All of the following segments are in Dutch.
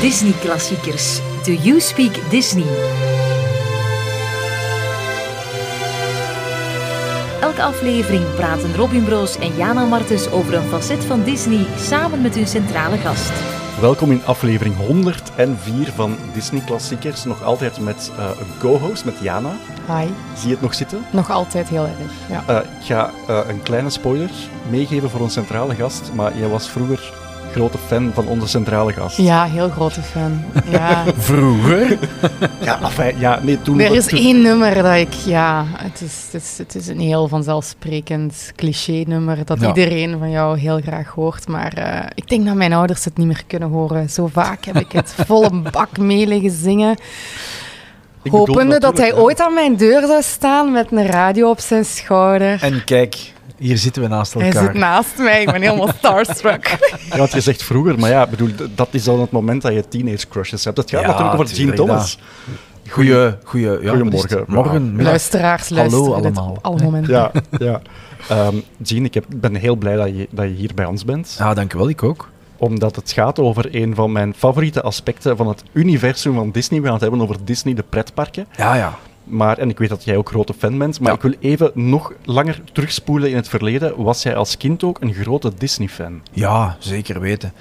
Disney-klassiekers. Do You Speak Disney? Elke aflevering praten Robin Broos en Jana Martens over een facet van Disney samen met hun centrale gast. Welkom in aflevering 104 van Disney-klassiekers. Nog altijd met een co-host, met Jana. Hi. Zie je het nog zitten? Nog altijd heel erg, ja. Ik ga een kleine spoiler meegeven voor onze centrale gast, maar jij was vroeger grote fan van onze centrale gast. Ja, heel grote fan. Ja. Vroeger? Toen... Er is één nummer dat ik... Ja, het is een heel vanzelfsprekend cliché-nummer dat iedereen van jou heel graag hoort. Maar ik denk dat mijn ouders het niet meer kunnen horen. Zo vaak heb ik het volle bak mee liggen zingen. Hopende dat hij ooit aan mijn deur zou staan met een radio op zijn schouder. En kijk, hier zitten we naast elkaar. Hij zit naast mij, ik ben helemaal starstruck. Ja, want je zegt vroeger, maar ja, bedoel, dat is dan het moment dat je teenage crushes hebt. Het gaat natuurlijk over Jean Thomas. Goedemorgen. Morgen, luisteraars, luisteren Hallo allemaal. op alle momenten. Ja. Jean, ik ben heel blij dat je hier bij ons bent. Ja, dankjewel, ik ook. Omdat het gaat over een van mijn favoriete aspecten van het universum van Disney. We gaan het hebben over Disney, de pretparken. Ja. En ik weet dat jij ook grote fan bent, maar ik wil even nog langer terugspoelen in het verleden. Was jij als kind ook een grote Disney-fan? Ja, zeker weten.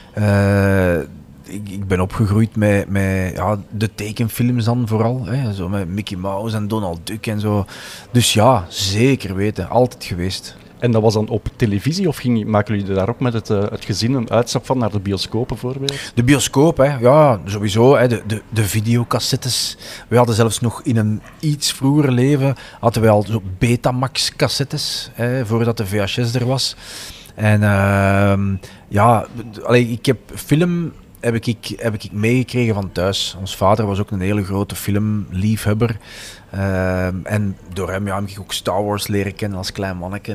Ik ben opgegroeid met de tekenfilms dan vooral. Hè, zo met Mickey Mouse en Donald Duck en zo. Dus ja, zeker weten. Altijd geweest. En dat was dan op televisie of maken jullie daar ook met het gezin een uitstap van naar de bioscoop bijvoorbeeld? De bioscoop, hè. Ja, sowieso. Hè. De videocassettes. We hadden zelfs nog in een iets vroeger leven hadden we al zo Betamax-cassettes, voordat de VHS er was. En ik heb film... Heb ik meegekregen van thuis. Ons vader was ook een hele grote filmliefhebber. En door hem heb ik ook Star Wars leren kennen als klein manneke.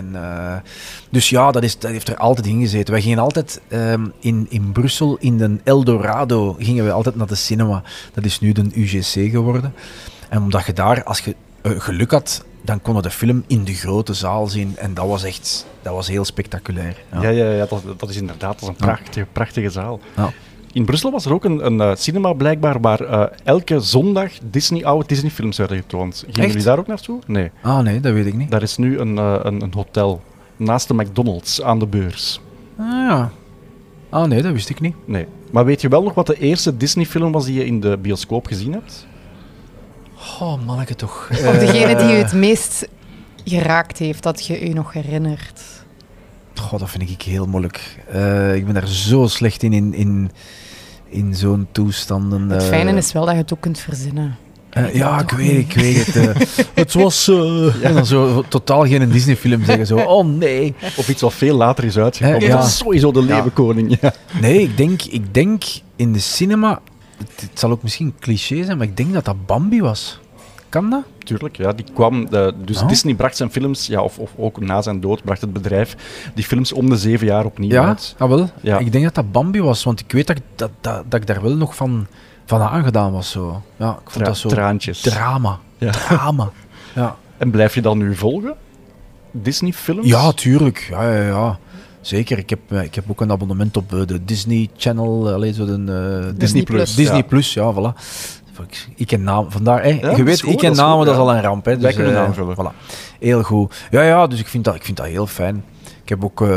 Dus ja, dat heeft er altijd in gezeten. Wij gingen altijd in Brussel, in de Eldorado, gingen we altijd naar de cinema. Dat is nu de UGC geworden. En omdat je daar, als je geluk had, dan kon je de film in de grote zaal zien. En dat was heel spectaculair. Ja, dat is inderdaad een prachtige zaal. Ja. In Brussel was er ook een cinema blijkbaar waar elke zondag oude Disney-films werden getoond. Gingen jullie daar ook naartoe? Nee. Ah nee, dat weet ik niet. Daar is nu een hotel naast de McDonald's aan de beurs. Ah ja. Ah nee, dat wist ik niet. Nee. Maar weet je wel nog wat de eerste Disney-film was die je in de bioscoop gezien hebt? Oh, manneke toch. Of degene die u het meest geraakt heeft, dat je u nog herinnert? Goh, dat vind ik heel moeilijk. Ik ben daar zo slecht in zo'n toestanden. Het fijne is wel dat je het ook kunt verzinnen. Ik weet het. Het was... En dan zo totaal geen Disney-film zeggen. Zo, oh nee. Of iets wat veel later is uitgekomen. Dat is sowieso de Leeuwenkoning. Ja. Nee, ik denk in de cinema... Het zal ook misschien cliché zijn, maar ik denk dat dat Bambi was. Kan dat? Tuurlijk, ja. Die kwam... Disney bracht zijn films, of ook na zijn dood, bracht het bedrijf die films om de 7 jaar opnieuw uit. Ja, wel. Ja. Ik denk dat dat Bambi was, want ik weet dat ik daar wel nog van aangedaan was. Zo. Ja, ik vond dat zo... Traantjes. Drama. Ja. Drama. Ja. En blijf je dan nu volgen? Disney-films? Ja, tuurlijk. Ja. Zeker. Ik heb ook een abonnement op de Disney Channel. Disney Plus. Disney Plus, ja, voilà. Ik ken namen. Vandaar, ja, je weet, ik ken namen, dat is al een ramp. Hè, dus, wij kunnen aanvullen. Voilà. Heel goed. Ja, dus ik vind dat heel fijn. Ik heb ook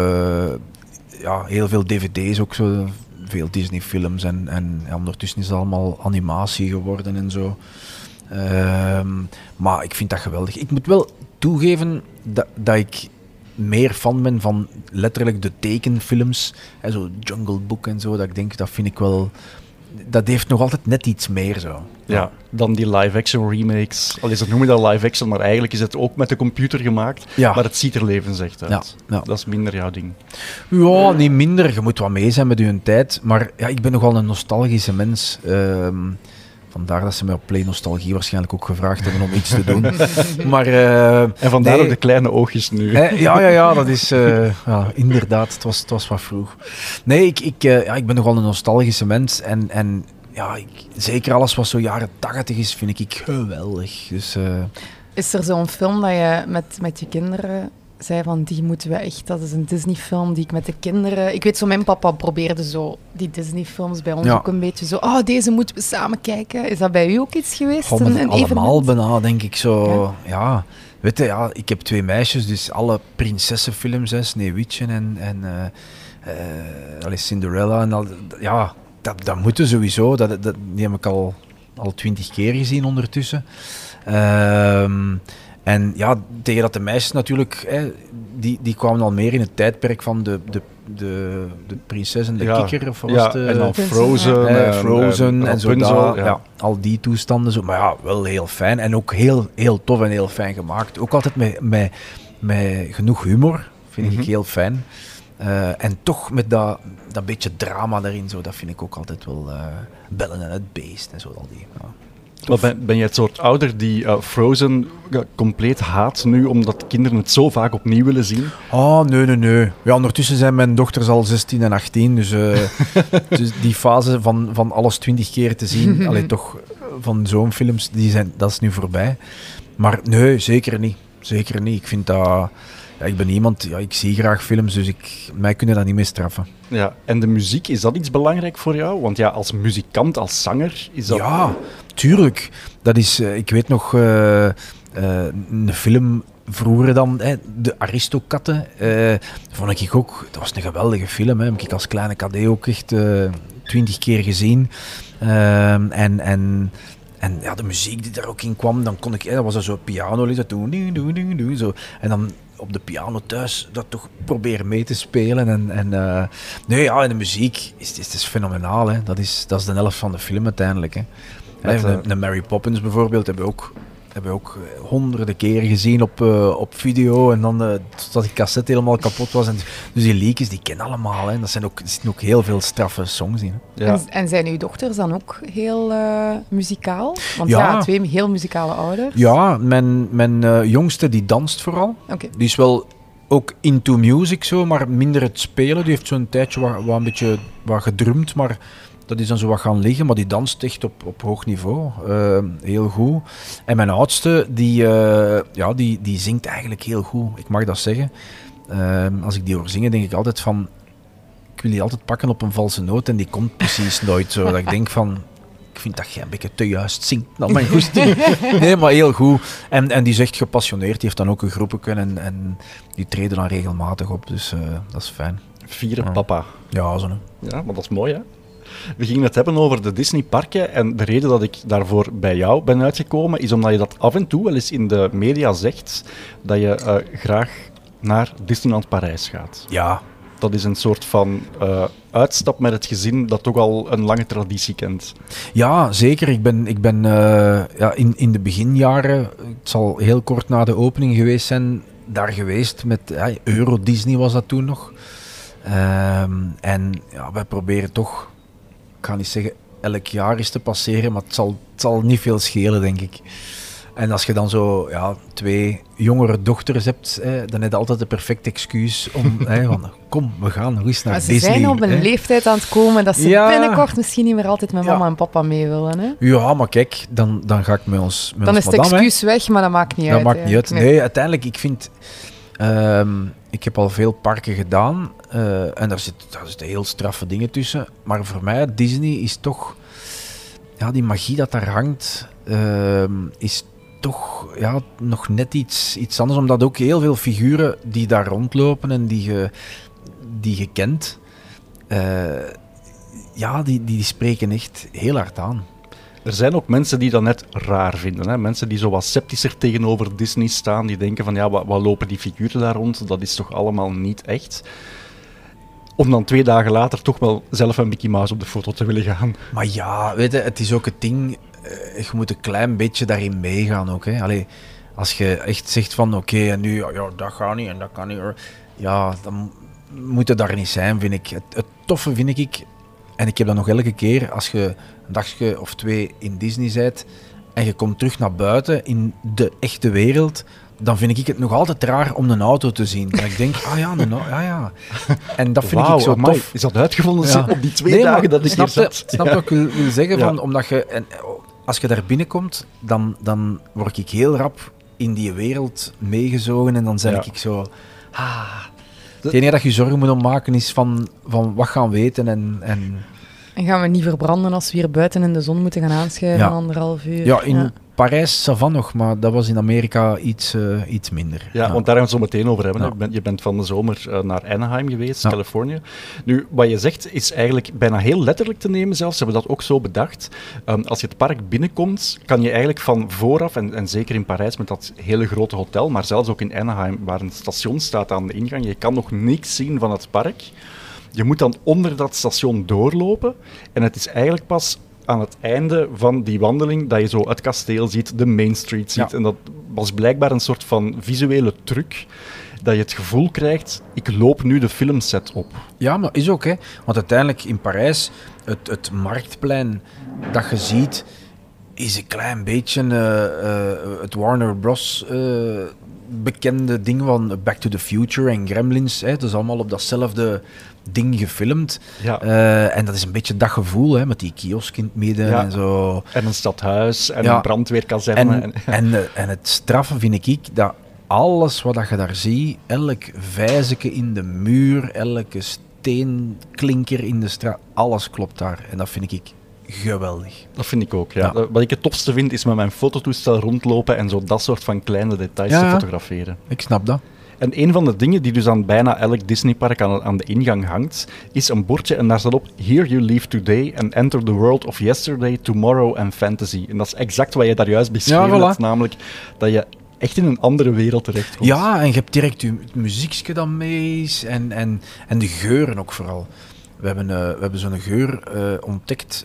heel veel dvd's, ook zo, veel Disney-films. En ondertussen is het allemaal animatie geworden en zo. Maar ik vind dat geweldig. Ik moet wel toegeven dat ik meer fan ben van letterlijk de tekenfilms. Zo Jungle Book en zo. Dat ik denk, dat vind ik wel... Dat heeft nog altijd net iets meer zo. Ja, dan die live-action remakes. Ze noemen dat live-action, maar eigenlijk is het ook met de computer gemaakt. Ja. Maar het ziet er levensecht uit. Ja. Dat is minder jouw ding. Ja, niet minder. Je moet wat mee zijn met je tijd. Maar ja, ik ben nogal een nostalgische mens. Vandaar dat ze mij op Play Nostalgie waarschijnlijk ook gevraagd hebben om iets te doen. Maar, en vandaar ook de kleine oogjes nu. Ja, dat is... inderdaad, het was wat vroeg. Nee, ik ben nogal een nostalgische mens. En zeker alles wat zo jaren 80 is, vind ik geweldig. Dus, is er zo'n film dat je met je kinderen zei van, die moeten we echt... Dat is een Disney-film die ik met de kinderen... Ik weet zo, mijn papa probeerde zo die Disney-films bij ons ook een beetje zo... Oh, deze moeten we samen kijken. Is dat bij u ook iets geweest? Allemaal bijna, denk ik zo. Ja. Weet je, ik heb 2 meisjes, dus alle prinsessenfilms, Sneeuwwitje en Cinderella en al... Ja, dat moeten sowieso. Die heb ik al 20 keer gezien ondertussen. En ja, tegen dat de meisjes natuurlijk, die kwamen al meer in het tijdperk van de prinses en de kikker. Of en dan Frozen. Frozen en zo. Ja, al die toestanden. Zo. Maar ja, wel heel fijn. En ook heel, heel tof en heel fijn gemaakt. Ook altijd met genoeg humor. Vind ik heel fijn. En toch met dat beetje drama erin. Zo, dat vind ik ook altijd wel Bellen en het Beest en zo. Al die, Maar ben je het soort ouder die Frozen compleet haat nu, omdat kinderen het zo vaak opnieuw willen zien? Oh, nee. Ja, ondertussen zijn mijn dochters al 16 en 18, dus die fase van alles 20 keer te zien, allee, toch van zo'n films, dat is nu voorbij. Maar nee, zeker niet. Zeker niet. Ik vind dat... Ja, ik ben iemand, ik zie graag films, dus mij kunnen dat niet meer straffen. Ja, en de muziek, is dat iets belangrijk voor jou? Want ja, als muzikant, als zanger, is dat... Ja, tuurlijk. Dat is, ik weet nog, een film vroeger dan, de Aristokatten, vond ik ook, dat was een geweldige film, heb ik als kleine kadé ook echt 20 keer gezien. En ja, de muziek die daar ook in kwam, dan kon ik, dat was zo piano, zo. En dan op de piano thuis dat toch proberen mee te spelen. En de muziek is fenomenaal. Hè. Dat is de helft van de film uiteindelijk. Hè. De Mary Poppins bijvoorbeeld hebben we ook honderden keren gezien op video. En dan totdat die cassette helemaal kapot was. Dus die liedjes, die kennen allemaal. Hè. Er zitten ook heel veel straffe songs in. Hè. Ja. En zijn uw dochters dan ook heel muzikaal? Want 2 heel muzikale ouders. Ja, mijn jongste die danst vooral. Okay. Die is wel ook into music zo, maar minder het spelen. Die heeft zo'n tijdje wat een beetje wat gedrumd, maar... Dat is dan zo wat gaan liggen, maar die danst echt op hoog niveau. Heel goed. En mijn oudste, die zingt eigenlijk heel goed. Ik mag dat zeggen. Als ik die hoor zingen, denk ik altijd van... Ik wil die altijd pakken op een valse noot en die komt precies nooit zo. Dat ik denk van... Ik vind dat jij een beetje te juist zingt naar mijn goesting. Nee, maar heel goed. En die is echt gepassioneerd. Die heeft dan ook een groepje en die treden dan regelmatig op. Dus dat is fijn. Vieren papa. Ja, zo. Ja, maar dat is mooi, hè? We gingen het hebben over de Disney-parken en de reden dat ik daarvoor bij jou ben uitgekomen is omdat je dat af en toe wel eens in de media zegt dat je graag naar Disneyland Parijs gaat. Ja. Dat is een soort van uitstap met het gezin dat toch al een lange traditie kent. Ja, zeker. Ik ben in de beginjaren, het zal heel kort na de opening geweest zijn, daar geweest met Euro Disney was dat toen nog. En ja, wij proberen toch... Ik ga niet zeggen elk jaar eens te passeren, maar het zal niet veel schelen, denk ik. En als je dan zo 2 jongere dochters hebt, dan heb je altijd de perfecte excuus om van, kom, we gaan nog eens naar Disney. Ze zijn op een leeftijd aan het komen dat ze binnenkort misschien niet meer altijd met mama en papa mee willen. Hè? Ja, maar kijk, dan ga ik met ons dan is het excuus weg, maar dat maakt niet uit. Dat maakt niet uit. Nee, uiteindelijk, ik vind... ik heb al veel parken gedaan en daar zitten heel straffe dingen tussen. Maar voor mij, Disney is toch... Ja, die magie dat daar hangt, is toch nog net iets anders. Omdat ook heel veel figuren die daar rondlopen en die je kent, die spreken echt heel hard aan. Er zijn ook mensen die dat net raar vinden. Hè? Mensen die zo wat sceptischer tegenover Disney staan. Die denken van, wat lopen die figuren daar rond? Dat is toch allemaal niet echt? Om dan 2 dagen later toch wel zelf een Mickey Mouse op de foto te willen gaan. Maar ja, weet je, het is ook het ding... je moet een klein beetje daarin meegaan ook. Hè? Allee, als je echt zegt van, oké, en nu, dat gaat niet en dat kan niet. Ja, dan moet het daar niet zijn, vind ik. Het toffe vind ik... En ik heb dat nog elke keer, als je een dagje of 2 in Disney bent en je komt terug naar buiten in de echte wereld, dan vind ik het nog altijd raar om een auto te zien. En ik denk, ja. En dat vind ik zo tof. Is dat uitgevonden op die 2 dagen dat ik hier zat? Snap wat ik wil zeggen? Van, omdat je... En, als je daar binnenkomt, dan word ik heel rap in die wereld meegezogen en dan ben ik zo... Het enige dat je zorgen moet om maken is van wat gaan we eten en gaan we niet verbranden als we hier buiten in de zon moeten gaan aanschuiven, 1,5 uur? Ja, in Parijs, ça va nog, maar dat was in Amerika iets minder. Ja, want daar gaan we het zo meteen over hebben. Ja. Je bent van de zomer naar Anaheim geweest, Californië. Nu, wat je zegt is eigenlijk bijna heel letterlijk te nemen zelfs. Ze hebben dat ook zo bedacht. Als je het park binnenkomt, kan je eigenlijk van vooraf, en zeker in Parijs met dat hele grote hotel, maar zelfs ook in Anaheim, waar een station staat aan de ingang, je kan nog niks zien van het park. Je moet dan onder dat station doorlopen en het is eigenlijk pas aan het einde van die wandeling dat je zo het kasteel ziet, de Main Street ziet. Ja. En dat was blijkbaar een soort van visuele truc, dat je het gevoel krijgt, ik loop nu de filmset op. Ja, maar is ook, hè. Want uiteindelijk in Parijs, het marktplein dat je ziet, is een klein beetje het Warner Bros. Bekende ding van Back to the Future en Gremlins. Hè. Dat is allemaal op datzelfde ding gefilmd. Ja. En dat is een beetje dat gevoel, hè, met die kiosk in het midden en zo. En een stadhuis en een brandweerkazerne. En het straffe vind ik dat alles wat je daar ziet, elk vijzeke in de muur, elke steenklinker in de straat, alles klopt daar. En dat vind ik geweldig. Dat vind ik ook, ja. Wat ik het tofste vind, is met mijn fototoestel rondlopen en zo dat soort van kleine details te fotograferen. Ik snap dat. En een van de dingen die dus aan bijna elk Disneypark aan de ingang hangt, is een bordje en daar staat op Here you leave today and enter the world of yesterday, tomorrow and fantasy. En dat is exact wat je daar juist beschreven hebt, namelijk dat je echt in een andere wereld terechtkomt. Ja, en je hebt direct je muziekje dan mee en de geuren ook vooral. We hebben zo'n geur ontdekt,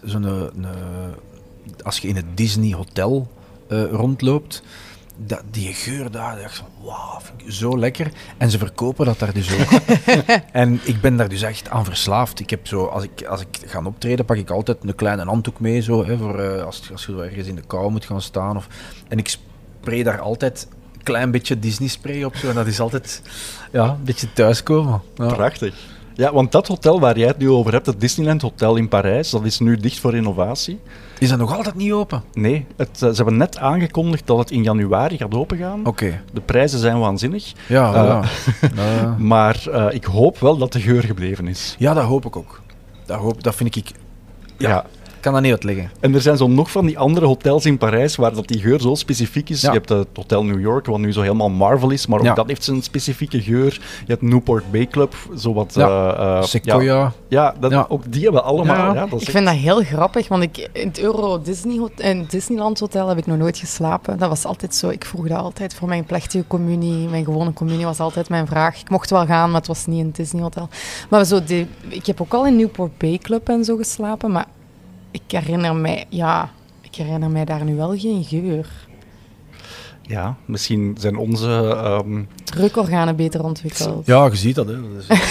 als je in het Disney Hotel rondloopt, die geur daar, dacht ik van, wauw, vind ik zo lekker. En ze verkopen dat daar dus ook. En ik ben daar dus echt aan verslaafd. Ik heb zo, als ik ga optreden, pak ik altijd een kleine handdoek mee, zo, hè, voor als je ergens in de kou moet gaan staan. En ik spray daar altijd een klein beetje Disney spray op, zo, en dat is altijd een beetje thuiskomen. Ja. Prachtig. Ja, want dat hotel waar jij het nu over hebt, het Disneyland Hotel in Parijs, dat is nu dicht voor renovatie. Is dat nog altijd niet open? Nee, ze hebben net aangekondigd dat het in januari gaat opengaan. Okay. De prijzen zijn waanzinnig. Ja, maar ik hoop wel dat de geur gebleven is. Ja, dat hoop ik ook. Dat vind ik... Ja. Ik kan dat niet uitleggen. En er zijn zo nog van die andere hotels in Parijs waar dat die geur zo specifiek is. Ja. Je hebt het Hotel New York, wat nu zo helemaal Marvel is, maar ook dat heeft zijn specifieke geur. Je hebt Newport Bay Club, zo wat... Sequoia. Ook die hebben allemaal... Ja. Ik vind dat heel grappig, want in het Disneyland Hotel heb ik nog nooit geslapen. Dat was altijd zo, ik vroeg dat altijd voor mijn plechtige communie. Mijn gewone communie was altijd mijn vraag. Ik mocht wel gaan, maar het was niet in het Disney Hotel. Maar ik heb ook al in Newport Bay Club en zo geslapen, maar ik herinner mij daar nu wel geen geur. Ja, misschien zijn onze... reukorganen beter ontwikkeld. Ja, je ziet dat, hè.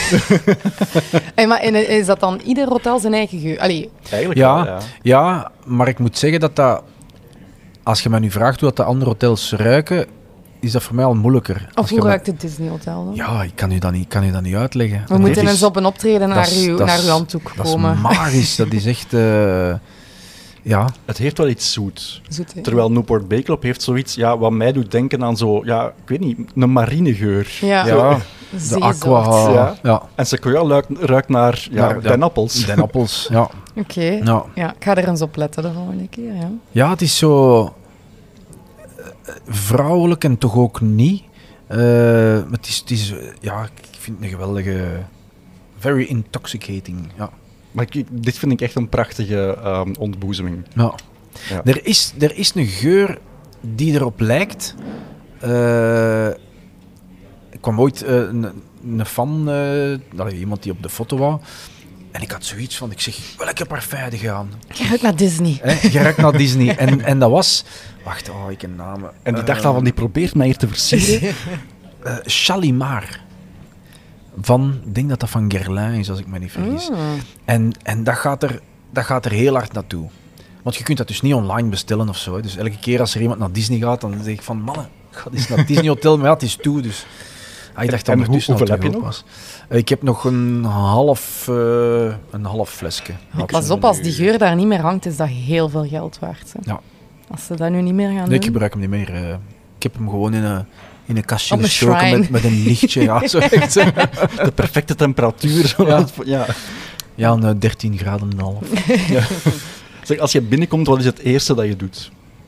Maar is dat dan ieder hotel zijn eigen geur? Allee. Eigenlijk wel, ja. Ja, maar ik moet zeggen dat als je mij nu vraagt hoe dat de andere hotels ruiken, is dat voor mij al moeilijker. Of hoe ruikt het Disney Hotel dan? Ja, ik kan u dat niet uitleggen. We moeten eens op een optreden naar uw handdoek komen. Dat is magisch, dat is echt... Het heeft wel iets zoet. Terwijl Newport Bay Club heeft zoiets, wat mij doet denken aan zo, ik weet niet, een marinegeur. Ja, de aqua. Ja. En Sequoia ruikt naar denappels. Denappels, ja. Oké. Ja, ik ga er eens op letten de volgende keer. Ja, ja, het is zo vrouwelijk en toch ook niet. Het is ik vind het een geweldige, very intoxicating, ja. Maar dit vind ik echt een prachtige ontboezeming. Ja. Er is een geur die erop lijkt. Ik kwam ooit een fan, iemand die op de foto was. En ik had zoiets van, ik zeg, welke parfum heb je aan? Je ruikt naar Disney. Je ruikt naar Disney. En dat was... Wacht, ik heb een naam. En die dacht al van, die probeert mij hier te versieren. Shalimar. Ik denk dat van Guerlain is, als ik me niet vergis. En dat gaat er heel hard naartoe. Want je kunt dat dus niet online bestellen of zo. Hè. Dus elke keer als er iemand naar Disney gaat, dan zeg ik van, mannen, ga eens naar het Disney Hotel, maar het is toe, dus... Ik dacht en hoeveel heb je nog? Ik heb nog een half flesje. Pas op, als die geur daar niet meer hangt, is dat heel veel geld waard. Hè? Ja. Als ze dat nu niet meer gaan doen... Ik gebruik hem niet meer. Ik Ik heb hem gewoon in een kastje Op een gestoken shrine. met een lichtje. Ja, zo echt. De perfecte temperatuur. Ja, een 13 graden en half. Zeg, als je binnenkomt, wat is het eerste dat je doet?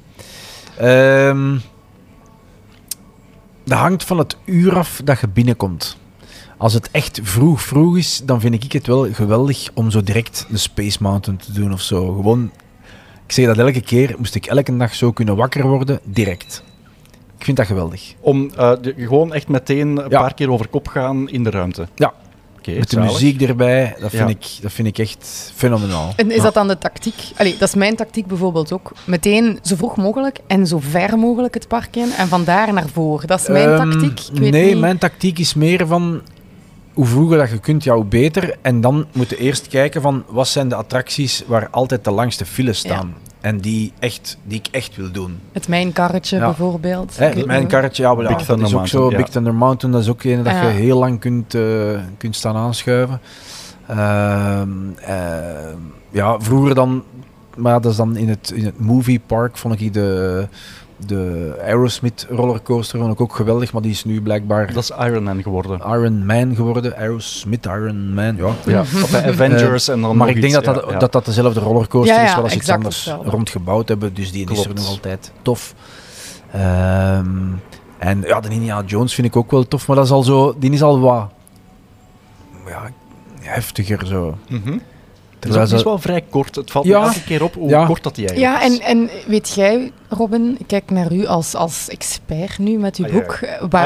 Dat hangt van het uur af dat je binnenkomt. Als het echt vroeg is, dan vind ik het wel geweldig om zo direct de Space Mountain te doen of zo. Gewoon, ik zeg dat elke keer, moest ik elke dag zo kunnen wakker worden, direct. Ik vind dat geweldig. Om gewoon echt meteen een paar keer over kop gaan in de ruimte? Ja. Okay, met de muziek erbij, dat vind ik echt fenomenaal. En is dat dan de tactiek? Allee, dat is mijn tactiek bijvoorbeeld ook. Meteen zo vroeg mogelijk en zo ver mogelijk het park in en vandaar naar voren. Dat is mijn tactiek. Ik weet niet. Mijn tactiek is meer van hoe vroeger dat je kunt, ja, hoe beter. En dan moet je eerst kijken van wat zijn de attracties waar altijd de langste files staan. Ja. En die ik echt wil doen. Het mijnkarretje bijvoorbeeld. Het mijnkarretje, dat is ook zo. Big Thunder Mountain, dat is ook een dat je heel lang kunt staan aanschuiven. Vroeger dan, maar dat is dan in het movie park, vond ik de Aerosmith rollercoaster vond ik ook geweldig, maar die is nu blijkbaar... Dat is Iron Man geworden. Aerosmith, Iron Man, ja. Of bij Avengers en dan maar ik denk dat dezelfde rollercoaster is, waar ze iets anders hetzelfde rondgebouwd hebben, dus die is er nog altijd tof. En ja, de Indiana Jones vind ik ook wel tof, maar dat is al zo, die is al wat heftiger zo. Mm-hmm. Het is wel vrij kort. Het valt me elke keer op hoe kort dat die eigenlijk is. Ja, en weet jij, Robin, ik kijk naar u als expert nu met uw boek,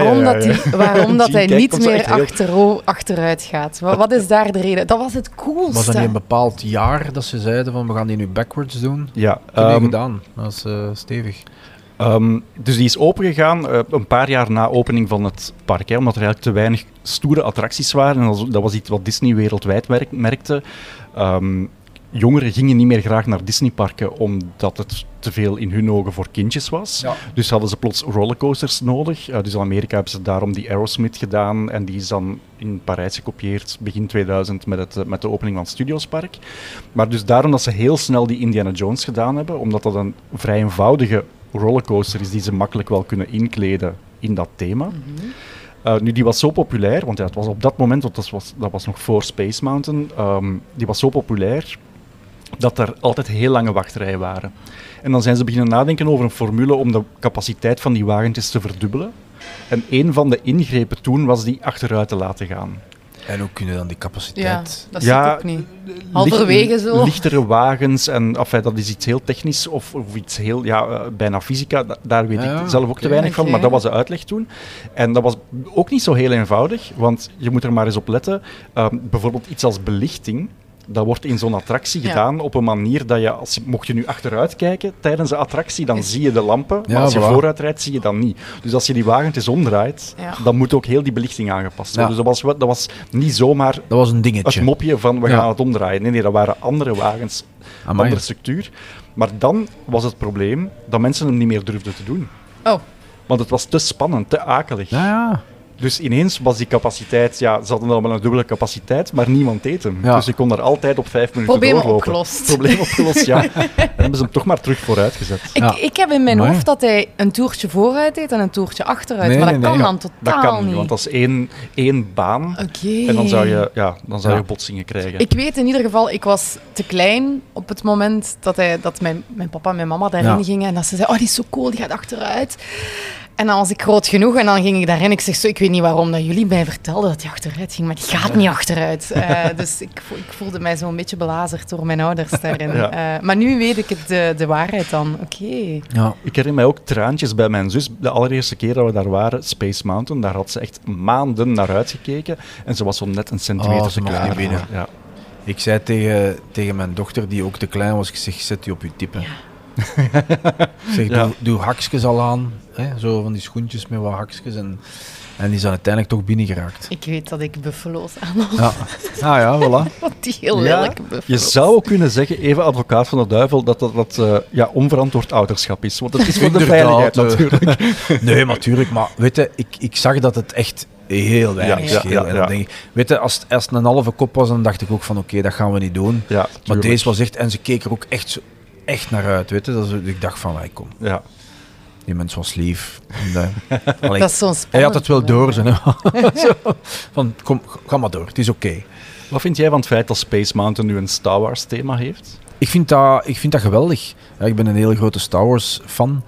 waarom dat hij niet meer achteruit gaat. Wat is daar de reden? Dat was het coolste. Was dat niet een bepaald jaar dat ze zeiden van we gaan die nu backwards doen? Ja. Gedaan. Dat is stevig. Dus die is opengegaan een paar jaar na opening van het park, omdat er eigenlijk te weinig stoere attracties waren. En dat was iets wat Disney wereldwijd merkte. Jongeren gingen niet meer graag naar Disneyparken omdat het te veel in hun ogen voor kindjes was. Ja. Dus hadden ze plots rollercoasters nodig. Dus in Amerika hebben ze daarom die Aerosmith gedaan en die is dan in Parijs gekopieerd begin 2000 met de opening van het Studiospark. Maar dus daarom dat ze heel snel die Indiana Jones gedaan hebben, omdat dat een vrij eenvoudige rollercoaster is die ze makkelijk wel kunnen inkleden in dat thema. Mm-hmm. Nu, die was zo populair, want het was op dat moment, want dat was nog voor Space Mountain, die was zo populair dat er altijd heel lange wachtrijen waren. En dan zijn ze beginnen nadenken over een formule om de capaciteit van die wagentjes te verdubbelen. En een van de ingrepen toen was die achteruit te laten gaan. En hoe kunnen dan die capaciteit... Ja, dat zie ik ook niet. Halverwege zo. Lichtere wagens, en dat is iets heel technisch of iets heel, bijna fysica. Daar weet ik zelf ook te weinig van, maar dat was de uitleg toen. En dat was ook niet zo heel eenvoudig, want je moet er maar eens op letten. Bijvoorbeeld iets als belichting. Dat wordt in zo'n attractie gedaan op een manier dat je, mocht je nu achteruit kijken tijdens de attractie, dan zie je de lampen, maar als je vooruit rijdt, zie je dat niet. Dus als je die wagentjes omdraait, dan moet ook heel die belichting aangepast worden. Dus dat was niet zomaar dat was een dingetje. Het mopje van we gaan het omdraaien. Nee, dat waren andere wagens, andere structuur. Maar dan was het probleem dat mensen hem niet meer durfden te doen. Oh. Want het was te spannend, te akelig. Ja. Dus ineens was die capaciteit, ze hadden al wel een dubbele capaciteit, maar niemand deed hem. Ja. Dus je kon daar altijd op 5 minuten doorlopen. Probleem opgelost, ja. En hebben ze hem toch maar terug vooruit gezet. Ik heb in mijn hoofd dat hij een toertje vooruit deed en een toertje achteruit, maar dat kan dan totaal niet. Dat kan niet, want dat is één baan. Okay. En dan zou je botsingen krijgen. Ik weet in ieder geval, ik was te klein op het moment dat mijn papa en mijn mama daarin gingen en dat ze zeiden, die is zo cool, die gaat achteruit. En dan was ik groot genoeg en dan ging ik daarin. Ik zeg zo, ik weet niet waarom dat jullie mij vertelden dat hij achteruit ging, maar die gaat niet achteruit. Dus ik voelde mij zo'n beetje belazerd door mijn ouders daarin. Ja. Maar nu weet ik het, de waarheid dan. Oké. Ja. Ik herinner mij ook traantjes bij mijn zus. De allereerste keer dat we daar waren, Space Mountain, daar had ze echt maanden naar uitgekeken. En ze was zo net een centimeter te klein. Binnen. Ja. Ik zei tegen mijn dochter, die ook te klein was, ik zeg, zet die op je tippen. Ja. Zeg, doe hakjes al aan. Hè? Zo van die schoentjes met wat hakjes. En die is dan uiteindelijk toch binnengeraakt. Ik weet dat ik buffalo's aan had. Ja, voilà. Wat die heel lelijke buffalo's. Je zou ook kunnen zeggen, even advocaat van de duivel, dat onverantwoord ouderschap is. Want het is voor de veiligheid natuurlijk. Nee, natuurlijk. Maar weet je, ik zag dat het echt heel weinig scheelde. En dan denk ik, weet je, als het een halve kop was, dan dacht ik ook van oké, dat gaan we niet doen. Ja, maar deze was echt... En ze keek er ook echt naar uit, weet je. Ik dacht van, kom. Ja. die mens was lief. Dat is zo'n spannend. Hij had het wel door. Zo, van, kom, ga maar door, het is oké. Wat vind jij van het feit dat Space Mountain nu een Star Wars thema heeft? Ik vind dat geweldig. Ja, ik ben een hele grote Star Wars fan.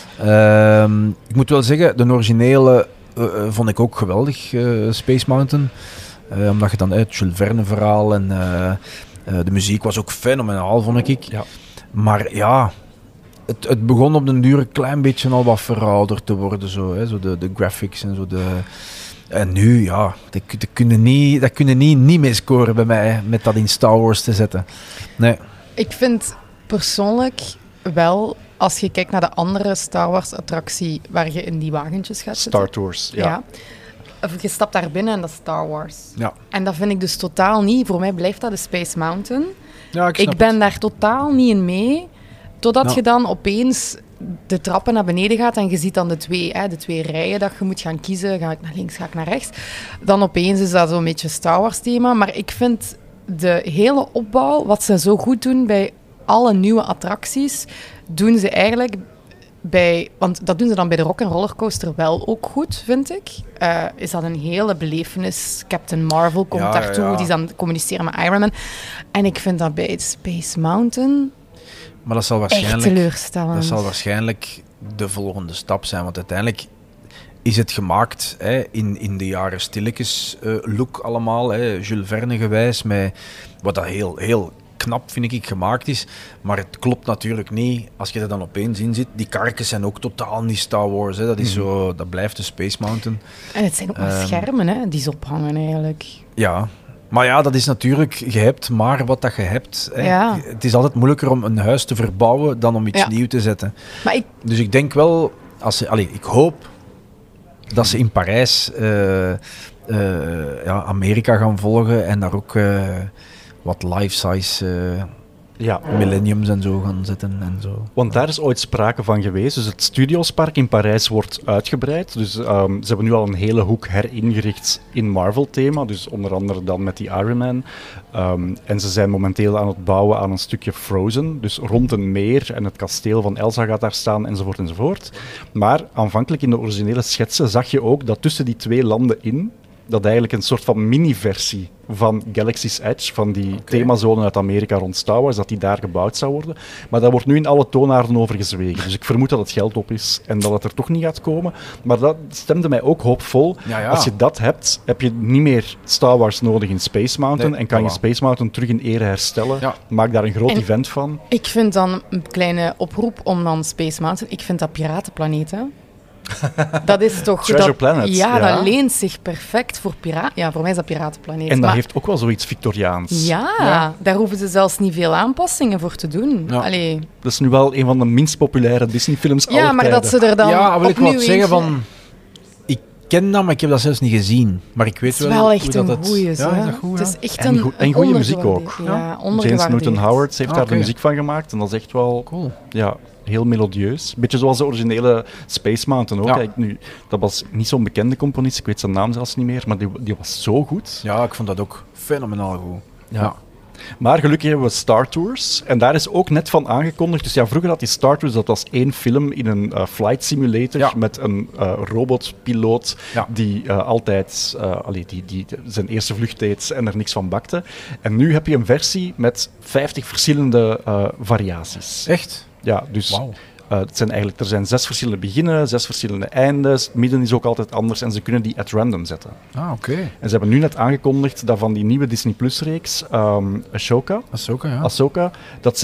Ik moet wel zeggen, de originele vond ik ook geweldig, Space Mountain. Omdat je dan het Jules Verne verhaal en de muziek was ook fenomenaal, vond ik. Ja. Maar ja, het begon op den duur een klein beetje al wat verouderd te worden. Zo, hè? Zo de graphics en zo. En nu, ja, dat kunnen niet mee scoren bij mij met dat in Star Wars te zetten. Nee. Ik vind persoonlijk wel, als je kijkt naar de andere Star Wars attractie waar je in die wagentjes gaat zitten. Star Tours, ja. Je stapt daar binnen en dat is Star Wars. Ja. En dat vind ik dus totaal niet. Voor mij blijft dat de Space Mountain. Ja, Ik ben daar totaal niet in mee. Totdat Ja. je dan opeens de trappen naar beneden gaat en je ziet dan de twee rijen dat je moet gaan kiezen. Ga ik naar links, ga ik naar rechts. Dan opeens is dat zo'n beetje Star Wars thema. Maar ik vind de hele opbouw, wat ze zo goed doen bij alle nieuwe attracties, doen ze eigenlijk bij... Want dat doen ze dan bij de Rock'n'Roller Coaster wel ook goed, vind ik. Is dat een hele belevenis. Captain Marvel komt Ja, daartoe, ja. die is aan het communiceren met Iron Man. En ik vind dat bij Space Mountain Maar dat zal echt waarschijnlijk... teleurstellend. Dat zal waarschijnlijk de volgende stap zijn, want uiteindelijk is het gemaakt in de jaren stilletjes look allemaal, Jules Verne gewijs, met wat dat heel, heel knap, vind ik, gemaakt is. Maar het klopt natuurlijk niet als je er dan opeens in zit. Die karkens zijn ook totaal niet Star Wars. Hè. Dat is zo, dat blijft de Space Mountain. En het zijn ook maar schermen, hè, die ze ophangen eigenlijk. Ja. Maar ja, dat is natuurlijk, je hebt maar wat dat je hebt. Hè. Ja. Het is altijd moeilijker om een huis te verbouwen dan om iets nieuw te zetten. Maar Dus ik denk wel, ik hoop dat ze in Parijs Amerika gaan volgen en daar ook wat life-size Ja. millenniums en zo gaan zetten en zo. Want daar is ooit sprake van geweest. Dus het Studiospark in Parijs wordt uitgebreid. Dus ze hebben nu al een hele hoek heringericht in Marvel-thema. Dus onder andere dan met die Iron Man. En ze zijn momenteel aan het bouwen aan een stukje Frozen. Dus rond een meer en het kasteel van Elsa gaat daar staan, enzovoort enzovoort. Maar aanvankelijk in de originele schetsen zag je ook dat tussen die twee landen in, dat eigenlijk een soort van mini-versie van Galaxy's Edge, van die themazone uit Amerika rond Star Wars, dat die daar gebouwd zou worden. Maar daar wordt nu in alle toonaarden over gezwegen. Dus ik vermoed dat het geld op is en dat het er toch niet gaat komen. Maar dat stemde mij ook hoopvol. Ja. Als je dat hebt, heb je niet meer Star Wars nodig in Space Mountain en kan je Space Mountain terug in ere herstellen. Ja. Maak daar een groot En event van. ik vind dan een kleine oproep om dan Space Mountain... Ik vind dat Piratenplaneet, hè. Dat is toch... Treasure Planet, Ja, ja. dat leent zich perfect voor piraten. Ja, voor mij is dat Piratenplaneet. En dat maar, heeft ook wel zoiets Victoriaans. ja, daar hoeven ze zelfs niet veel aanpassingen voor te doen. Ja. Allee. Dat is nu wel een van de minst populaire Disney-films aller Ja, maar tijden. dat ze er dan Ja, wil ik opnieuw wel zeggen eentje- van... Ik ken dat, maar ik heb dat zelfs niet gezien. Maar ik weet Het is wel wel hoe echt dat een goeie, Ja, zo, is hè. dat goed, Het ja? is echt En een goede muziek ook. ondergewaardeerd- Ja, James ondergewaardeerd. Newton Howard heeft daar oké. de muziek van gemaakt en dat is echt wel Cool. ja, heel melodieus. Beetje zoals de originele Space Mountain ook. Ja. Kijk, nu, dat was niet zo'n bekende componist, ik weet zijn naam zelfs niet meer, maar die was zo goed. Ja, ik vond dat ook fenomenaal goed. Ja. Maar gelukkig hebben we Star Tours en daar is ook net van aangekondigd. Dus ja, vroeger had die Star Tours, dat was één film in een flight simulator Ja. met een robotpiloot Ja. die altijd die zijn eerste vlucht deed en er niks van bakte. En nu heb je een versie met 50 verschillende variaties. Echt? Ja, dus Wauw. er zijn 6 verschillende beginnen, 6 verschillende eindes. Het midden is ook altijd anders en ze kunnen die at random zetten. Ah, oké. En ze hebben nu net aangekondigd dat van die nieuwe Disney Plus reeks, Ahsoka, Ahsoka, dat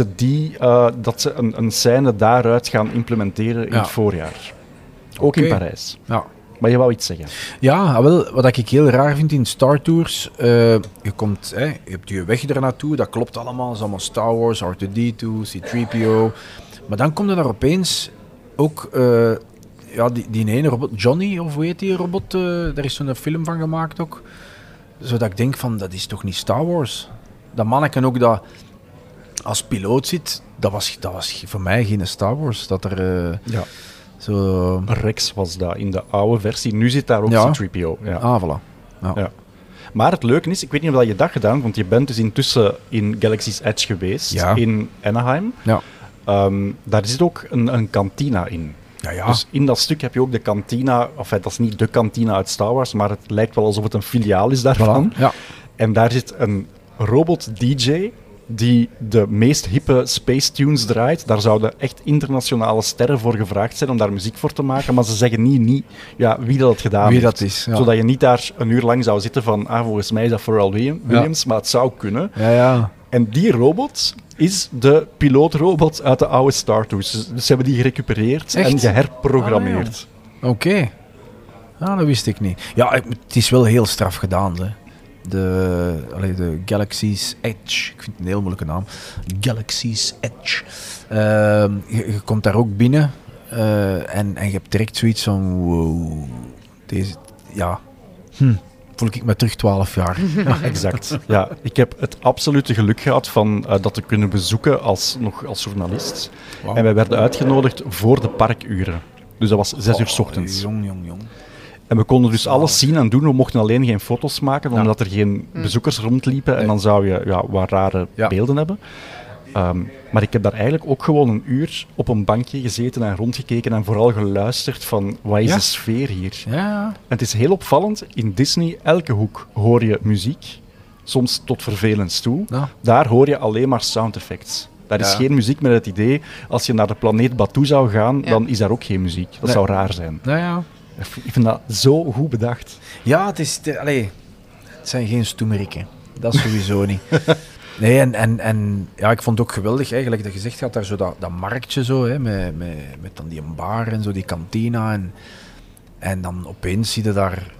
ze een scène daaruit gaan implementeren in Ja. het voorjaar. Ook in Oké. Parijs. Ja. Maar je wou iets zeggen. Ja, wel, wat ik heel raar vind in Star Tours, je hebt je weg er naartoe, dat klopt allemaal, dat is allemaal Star Wars, R2-D2, C-3PO. Maar dan komt er daar opeens ook die ene robot, Johnny, of hoe heet die robot? Daar is zo'n film van gemaakt ook. Zodat ik denk van, dat is toch niet Star Wars? Dat manneken ook dat als piloot zit, dat was voor mij geen Star Wars. Dat er Ja. zo... Rex was dat in de oude versie. Nu zit daar ook Ja. C-3PO. Ja. Ah, voilà. Ja. Ja. Maar het leuke is, ik weet niet of je dat gedaan hebt, want je bent dus intussen in Galaxy's Edge geweest, Ja. in Anaheim. Ja. Daar zit ook een kantina in. Ja. Dus in dat stuk heb je ook de kantina, dat is niet de kantina uit Star Wars, maar het lijkt wel alsof het een filiaal is daarvan. Voilà. Ja. En daar zit een robot-DJ die de meest hippe space tunes draait. Daar zouden echt internationale sterren voor gevraagd zijn om daar muziek voor te maken, maar ze zeggen niet wie dat gedaan Wie heeft. dat is. Ja. Zodat je niet daar een uur lang zou zitten van, volgens mij is dat Pharrell Williams, maar het zou kunnen. Ja. En die robot is de pilootrobot uit de oude Star Tours. Dus ze hebben die gerecupereerd Echt? en geherprogrammeerd. Oké. Ah, dat wist ik niet. Ja, het is wel heel straf gedaan, hè. De Galaxy's Edge. Ik vind het een heel moeilijke naam. Galaxy's Edge. Je komt daar ook binnen en je hebt direct zoiets van wow. Deze, ja. Voel ik me terug 12 jaar. Exact. Ja, ik heb het absolute geluk gehad van dat te kunnen bezoeken als journalist. Wow. En wij werden uitgenodigd voor de parkuren. Dus dat was 6 uur 's ochtends. Jong. En we konden dus alles zien en doen. We mochten alleen geen foto's maken, omdat er geen bezoekers rondliepen. En dan zou je wat rare beelden hebben. Maar ik heb daar eigenlijk ook gewoon een uur op een bankje gezeten en rondgekeken en vooral geluisterd van, wat is de sfeer hier? Ja. En het is heel opvallend, in Disney, elke hoek hoor je muziek, soms tot vervelens toe. Ja. Daar hoor je alleen maar sound effects. Daar is geen muziek met het idee, als je naar de planeet Batuu zou gaan, dan is daar ook geen muziek. Dat zou raar zijn. Ja. Ik vind dat zo goed bedacht. Ja, het zijn geen stoemerikken. Dat sowieso niet. Nee, en ik vond het ook geweldig, eigenlijk dat je zegt, gaat daar zo dat marktje zo, hè, met dan die bar en zo, die kantina. En dan opeens zie je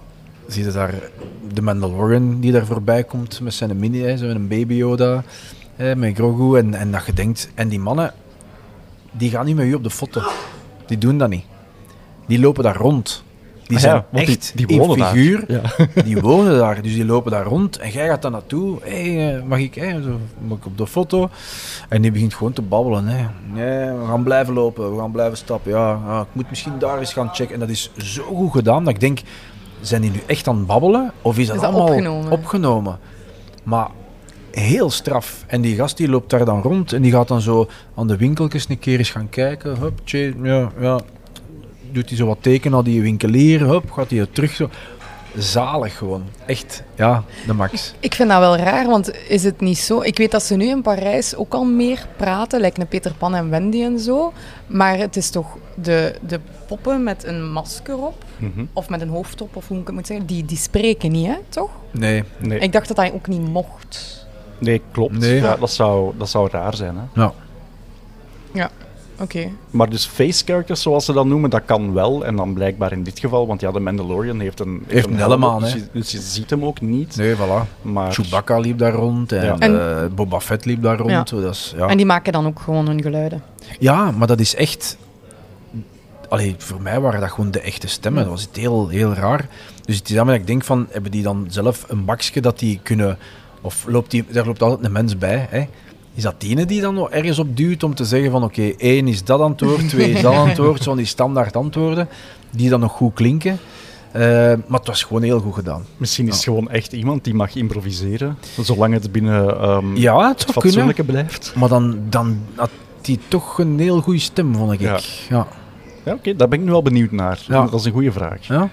daar de Mandalorian die daar voorbij komt met zijn mini, hè, zo een baby Yoda, hè, met Grogu. En dat je denkt, en die mannen, die gaan niet met u op de foto. Die doen dat niet. Die lopen daar rond. Die zijn echt die wonen in figuur. Daar. Ja. Die wonen daar, dus die lopen daar rond. En jij gaat daar naartoe. Mag ik op de foto? En die begint gewoon te babbelen. Hè. Nee, we gaan blijven lopen, we gaan blijven stappen. Ja, ik moet misschien daar eens gaan checken. En dat is zo goed gedaan dat ik denk, zijn die nu echt aan het babbelen? Of is dat allemaal opgenomen? Maar heel straf. En die gast die loopt daar dan rond en die gaat dan zo aan de winkeltjes een keer eens gaan kijken. Hup, ja. Doet hij zo wat tekenen aan die winkelier, hup, gaat hij terug zo. Zalig gewoon. Echt, de max. Ik vind dat wel raar, want is het niet zo... Ik weet dat ze nu in Parijs ook al meer praten, lijkt een Peter Pan en Wendy en zo. Maar het is toch de poppen met een masker op, of met een hoofdtop, of hoe ik het moet zeggen, die spreken niet, hè, toch? Nee. Ik dacht dat dat ook niet mocht. Nee, klopt. Nee. Ja, dat zou raar zijn. Hè? Ja. Oké. Maar dus face characters, zoals ze dat noemen, dat kan wel. En dan blijkbaar in dit geval, want de Mandalorian heeft een helemaal, helm, dus je ziet hem ook niet. Nee, voilà. Maar Chewbacca liep daar rond en Boba Fett liep daar rond. Ja. Dat is, En die maken dan ook gewoon hun geluiden. Ja, maar dat is echt... voor mij waren dat gewoon de echte stemmen. Dat was heel, heel raar. Dus het is daarmee dat ik denk van, hebben die dan zelf een bakje dat die kunnen... Of daar loopt altijd een mens bij, hè? Is dat die die dan nog ergens op duwt om te zeggen van oké, 1 is dat antwoord, 2 is dat antwoord, zo die standaard antwoorden, die dan nog goed klinken. Maar het was gewoon heel goed gedaan. misschien is het gewoon echt iemand die mag improviseren, zolang het binnen het fatsoenlijke blijft. Maar dan had hij toch een heel goede stem, vond ik. Ja. Ja, oké, daar ben ik nu wel benieuwd naar. Ja. Dat is een goede vraag. Ja.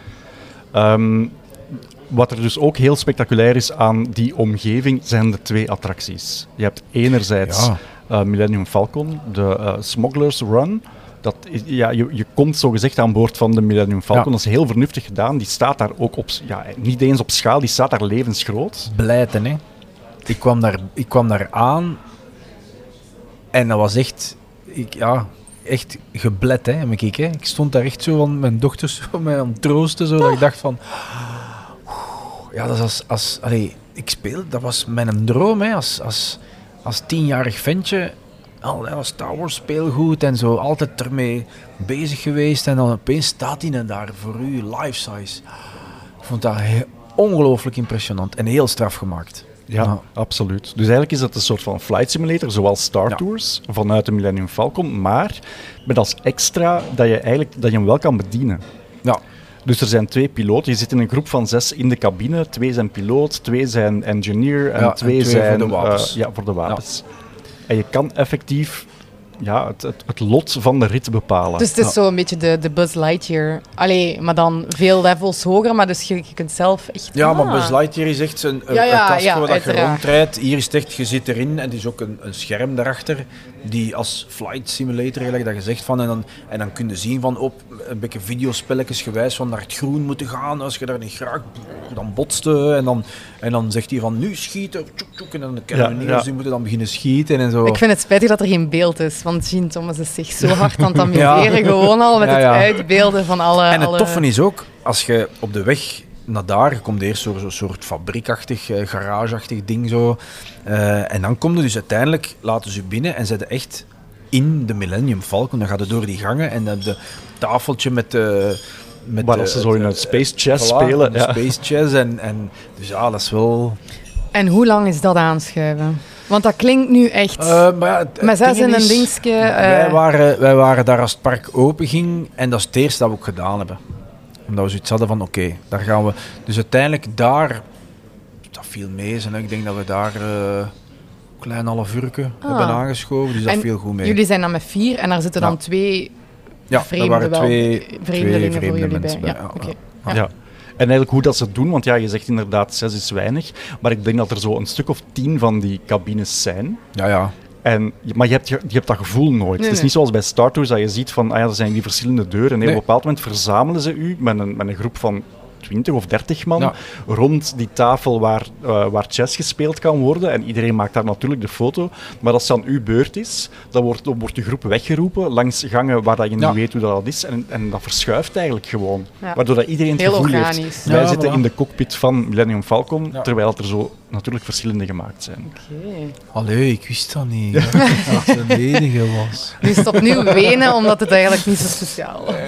Wat er dus ook heel spectaculair is aan die omgeving, zijn de 2 attracties. Je hebt enerzijds Millennium Falcon, de Smugglers Run. Je komt zogezegd aan boord van de Millennium Falcon. Ja. Dat is heel vernuftig gedaan. Die staat daar ook niet eens op schaal, die staat daar levensgroot. Blijten, hè. Ik kwam daar aan en dat was echt... echt geblet, hè. Ik stond daar echt zo van mijn dochters mij aan het troosten, zo, dat ik dacht van... Ja, dat is ik speel, dat was mijn droom, hè, als 10-jarig ventje. Al Star Wars speelgoed en zo, altijd ermee bezig geweest. En dan opeens staat hij daar voor u, life size. Ik vond dat ongelooflijk impressionant en heel straf gemaakt. Ja, absoluut. Dus eigenlijk is dat een soort van flight simulator, zoals Star Tours, vanuit de Millennium Falcon, maar met als extra dat je hem wel kan bedienen. Ja. Dus er zijn 2 piloten. Je zit in een groep van 6 in de cabine. 2 zijn piloot, 2 zijn engineer en 2 zijn voor de wapens. voor de wapens. Ja. En je kan effectief het lot van de rit bepalen. Dus het is zo een beetje de Buzz Lightyear. Allee, maar dan veel levels hoger, maar dus je kunt zelf echt... Ja, maar Buzz Lightyear is echt een casco dat je rondrijdt. Hier is het echt, je zit erin en er is ook een scherm daarachter, die als flight simulator eigenlijk, dat je zegt van, en dan kun je zien van op een beetje videospelletjes gewijs van naar het groen moeten gaan, als je daar niet graag, dan botste en dan zegt hij van nu schieten, tjoek, tjoek, en dan kunnen we niet, die moeten dan beginnen schieten en zo. Ik vind het spijtig dat er geen beeld is, want Jean Thomas is zich zo hard aan het amuseren, gewoon al met het uitbeelden van alle... En het toffe is ook, als je op de weg naar daar, je komt eerst zo'n soort fabriekachtig, garageachtig ding zo, en dan kom je dus uiteindelijk, laten ze je binnen en zetten echt in de Millennium Falcon, dan gaat het door die gangen en dan de tafeltje met waar ze zo in een Space Chess spelen. Ja. Space Chess en dus ja, dat is wel... En hoe lang is dat aanschuiven? Want dat klinkt nu echt... met 6 in een dingetje... Wij waren daar als het park open ging en dat is het eerste dat we ook gedaan hebben. Omdat we zoiets hadden van oké, daar gaan we... Dus uiteindelijk daar... Dat viel mee. En ik denk dat we daar een klein half uurtje hebben aangeschoven. Dus dat viel goed mee. Jullie zijn dan met 4 en daar zitten dan 2 vreemdelingen voor jullie bij. Ja. En eigenlijk hoe dat ze het doen, want ja, je zegt inderdaad 6 is weinig, maar ik denk dat er zo een stuk of 10 van die cabines zijn. Ja. Maar je hebt dat gevoel nooit. Het is niet zoals bij Star Tours dat je ziet van, er zijn die verschillende deuren. En op een bepaald moment verzamelen ze u met een groep van 20 of 30 man rond die tafel waar chess gespeeld kan worden. En iedereen maakt daar natuurlijk de foto. Maar als het dan uw beurt is, dan wordt de groep weggeroepen langs gangen waar dat je niet weet hoe dat is. En dat verschuift eigenlijk gewoon. Ja. Waardoor dat iedereen het gevoel heeft. Wij zitten in de cockpit van Millennium Falcon, terwijl er zo natuurlijk verschillende gemaakt zijn. Allee, ik wist dat niet. Dat het de enige was. Nu stopt nu wenen, omdat het eigenlijk niet zo speciaal was.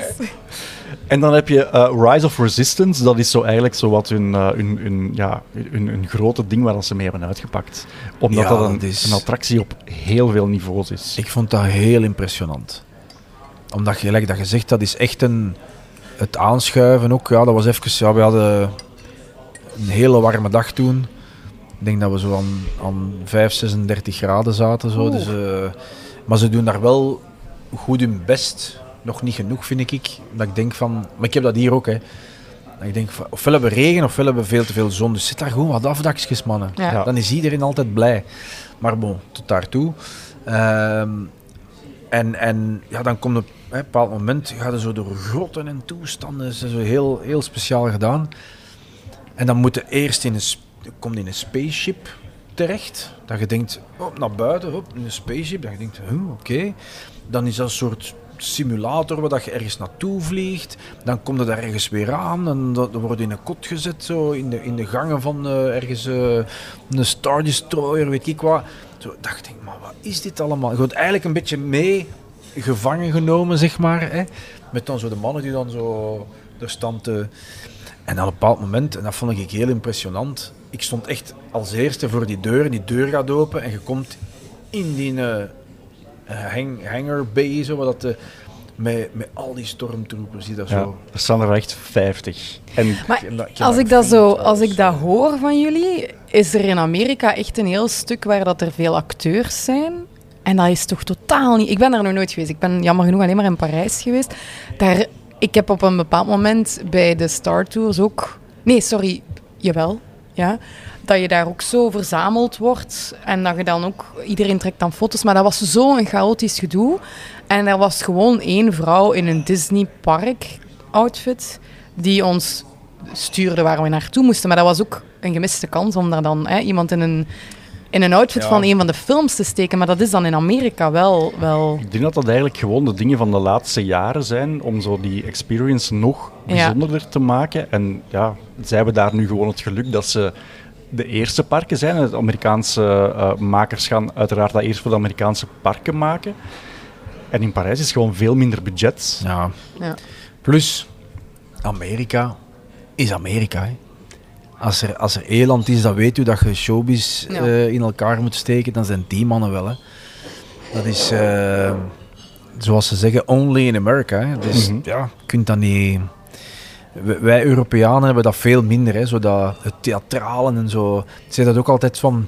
En dan heb je Rise of Resistance, dat is zo eigenlijk zo wat hun grote ding waar ze mee hebben uitgepakt. Omdat dat een attractie op heel veel niveaus is. Ik vond dat heel impressionant. Omdat, gelijk dat je zegt, dat is echt het aanschuiven ook. Ja, dat was even... we hadden een hele warme dag toen. Ik denk dat we zo aan 36 graden zaten. Zo. Dus, maar ze doen daar wel goed hun best... Nog niet genoeg, vind ik. Dat ik denk van... Maar ik heb dat hier ook, hè. Dat ik denk van, ofwel hebben we regen, ofwel hebben we veel te veel zon. Dus zit daar gewoon wat afdakjes, mannen. Ja. Dan is iedereen altijd blij. Maar bon, tot daartoe. En dan komt op een bepaald moment... Ga je zo door grotten en toestanden. Dat is zo heel, heel speciaal gedaan. En dan moet je eerst komt in een spaceship terecht. Dat je denkt, naar buiten, in een spaceship. Dat je denkt, oké. Dan is dat een soort... simulator waar je ergens naartoe vliegt, dan komt je daar ergens weer aan en dan wordt in een kot gezet zo in de gangen van ergens een Star Destroyer, weet ik wat. Zo dacht ik, maar wat is dit allemaal? Je wordt eigenlijk een beetje mee gevangen genomen, zeg maar, hè? Met dan zo de mannen die dan zo er staan te... En op een bepaald moment, en dat vond ik heel impressionant, ik stond echt als eerste voor die deur gaat open en je komt in die hangar bay, zo, dat met al die stormtroopers die dat zo... Er staan er echt 50. Maar als ik dat hoor van jullie, is er in Amerika echt een heel stuk waar dat er veel acteurs zijn. En dat is toch totaal niet... Ik ben daar nog nooit geweest. Ik ben jammer genoeg alleen maar in Parijs geweest. Ik heb op een bepaald moment bij de Star Tours ook... Nee, sorry. Jawel. Ja. Dat je daar ook zo verzameld wordt en dat je dan ook... Iedereen trekt dan foto's, maar dat was zo'n chaotisch gedoe. En er was gewoon 1 vrouw in een Disney park outfit die ons stuurde waar we naartoe moesten. Maar dat was ook een gemiste kans om daar dan iemand in een outfit van een van de films te steken. Maar dat is dan in Amerika wel... Ik denk dat eigenlijk gewoon de dingen van de laatste jaren zijn om zo die experience nog bijzonderder te maken. En ja, zij hebben daar nu gewoon het geluk dat ze... de eerste parken zijn. De Amerikaanse makers gaan uiteraard dat eerst voor de Amerikaanse parken maken. En in Parijs is gewoon veel minder budget. Ja. Plus, Amerika is Amerika. Hè. Als er één land is dat weet u dat je showbiz in elkaar moet steken, dan zijn die mannen wel. Hè. Dat is, zoals ze zeggen, only in America. Hè. Dus je kunt dat niet... Wij Europeanen hebben dat veel minder, hè, zo het theatralen en zo. Ik zei dat ook altijd van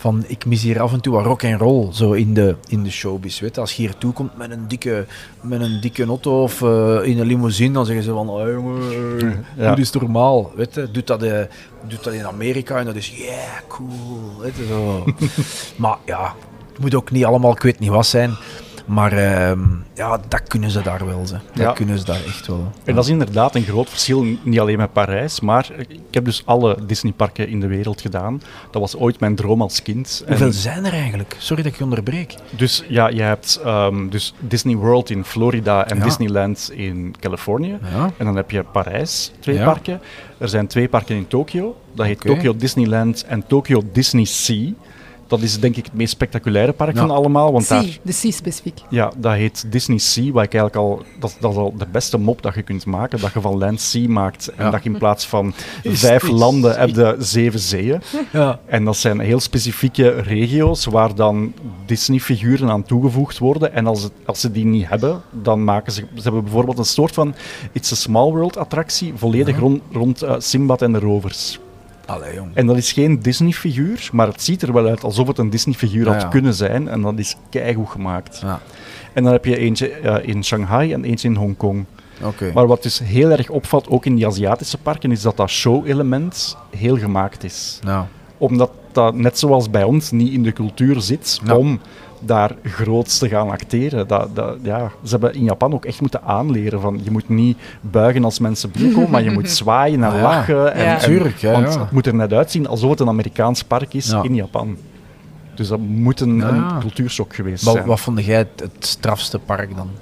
van ik mis hier af en toe wat rock and roll zo in de showbiz. Weet je? Als je hier toe komt met een dikke auto of in een limousine, dan zeggen ze van oh, jongen, doe is normaal. Weet je? Doet dat in Amerika en dat is cool. Weet je? Zo. Maar ja, het moet ook niet allemaal ik weet niet wat zijn. Maar dat kunnen ze daar wel. Dat kunnen ze daar echt wel. En dat is inderdaad een groot verschil, niet alleen met Parijs, maar ik heb dus alle Disneyparken in de wereld gedaan. Dat was ooit mijn droom als kind. Hoeveel zijn er eigenlijk? Sorry dat ik je onderbreek. Dus ja, je hebt dus Disney World in Florida en Disneyland in Californië. Ja. En dan heb je Parijs, 2 parken. Er zijn 2 parken in Tokio. Dat heet Tokyo Disneyland en Tokyo Disney Sea. Dat is denk ik het meest spectaculaire park van allemaal. Want de Sea specifiek. Ja, dat heet Disney Sea, wat ik eigenlijk dat is al de beste mop dat je kunt maken. Dat je van land sea maakt en dat je in plaats van 5 landen hebt de 7 zeeën. Ja. En dat zijn heel specifieke regio's waar dan Disney-figuren aan toegevoegd worden. En als ze die niet hebben, dan maken ze hebben bijvoorbeeld een soort van It's a Small World attractie, volledig rond Simbad en de Rovers. Allee, jong. En dat is geen Disney-figuur, maar het ziet er wel uit alsof het een Disney-figuur had kunnen zijn. En dat is keigoed gemaakt. Ja. En dan heb je eentje in Shanghai en eentje in Hongkong. Okay. Maar wat dus heel erg opvalt, ook in die Aziatische parken, is dat show-element heel gemaakt is. Ja. Omdat dat, net zoals bij ons, niet in de cultuur zit om daar groots te gaan acteren. Ze hebben in Japan ook echt moeten aanleren van je moet niet buigen als mensen binnenkomen, maar je moet zwaaien en lachen. Want het moet er net uitzien alsof het een Amerikaans park is in Japan. Dus dat moet een cultuurshock geweest zijn. Wat vond jij het strafste park dan?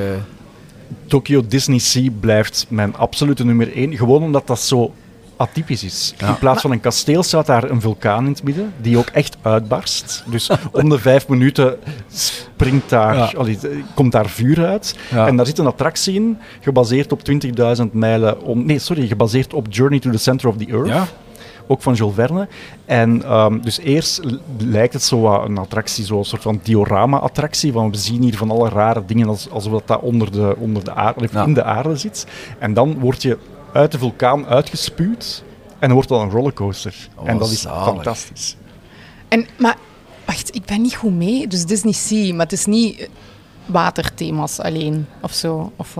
Tokyo Disney Sea blijft mijn absolute nummer 1. Gewoon omdat dat zo atypisch is. Ja. In plaats van een kasteel staat daar een vulkaan in het midden, die ook echt uitbarst. Dus om de 5 minuten springt daar, komt daar vuur uit. Ja. En daar zit een attractie in, gebaseerd op 20.000 mijlen... gebaseerd op Journey to the Center of the Earth. Ja. Ook van Jules Verne. En dus eerst lijkt het zo een attractie, zo'n soort van diorama-attractie, van we zien hier van alle rare dingen alsof dat onder de aarde, in de aarde zit. En dan word je uit de vulkaan uitgespuwd en dan wordt dat een rollercoaster. En dat is fantastisch. Maar wacht, ik ben niet goed mee. Dus Disney Sea, maar het is niet waterthema's alleen of zo? Of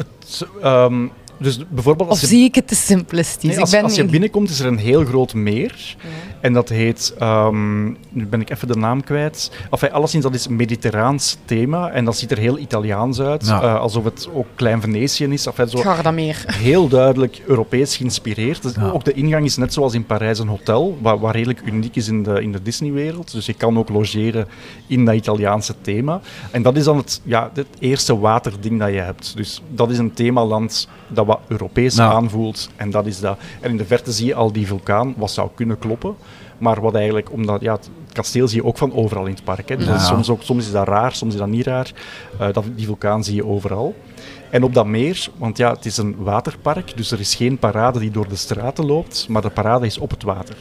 Dus bijvoorbeeld zie ik het te simplistisch? Nee, als je binnenkomt is er een heel groot meer. Ja. En dat heet... nu ben ik even de naam kwijt. Alleszins, dat is een mediterraans thema. En dat ziet er heel Italiaans uit. Ja. Alsof het ook Klein Venetië is. Gardameer. Heel duidelijk Europees geïnspireerd. Dus ook de ingang is net zoals in Parijs een hotel. Wat redelijk uniek is in de Disney-wereld. Dus je kan ook logeren in dat Italiaanse thema. En dat is dan het eerste waterding dat je hebt. Dus dat is een themaland dat wat Europees aanvoelt. En dat is dat. En in de verte zie je al die vulkaan, wat zou kunnen kloppen. Maar wat eigenlijk, omdat het kasteel zie je ook van overal in het park. Hè. Dus soms is dat raar, soms is dat niet raar. Die vulkaan zie je overal. En op dat meer, want het is een waterpark, dus er is geen parade die door de straten loopt, maar de parade is op het water.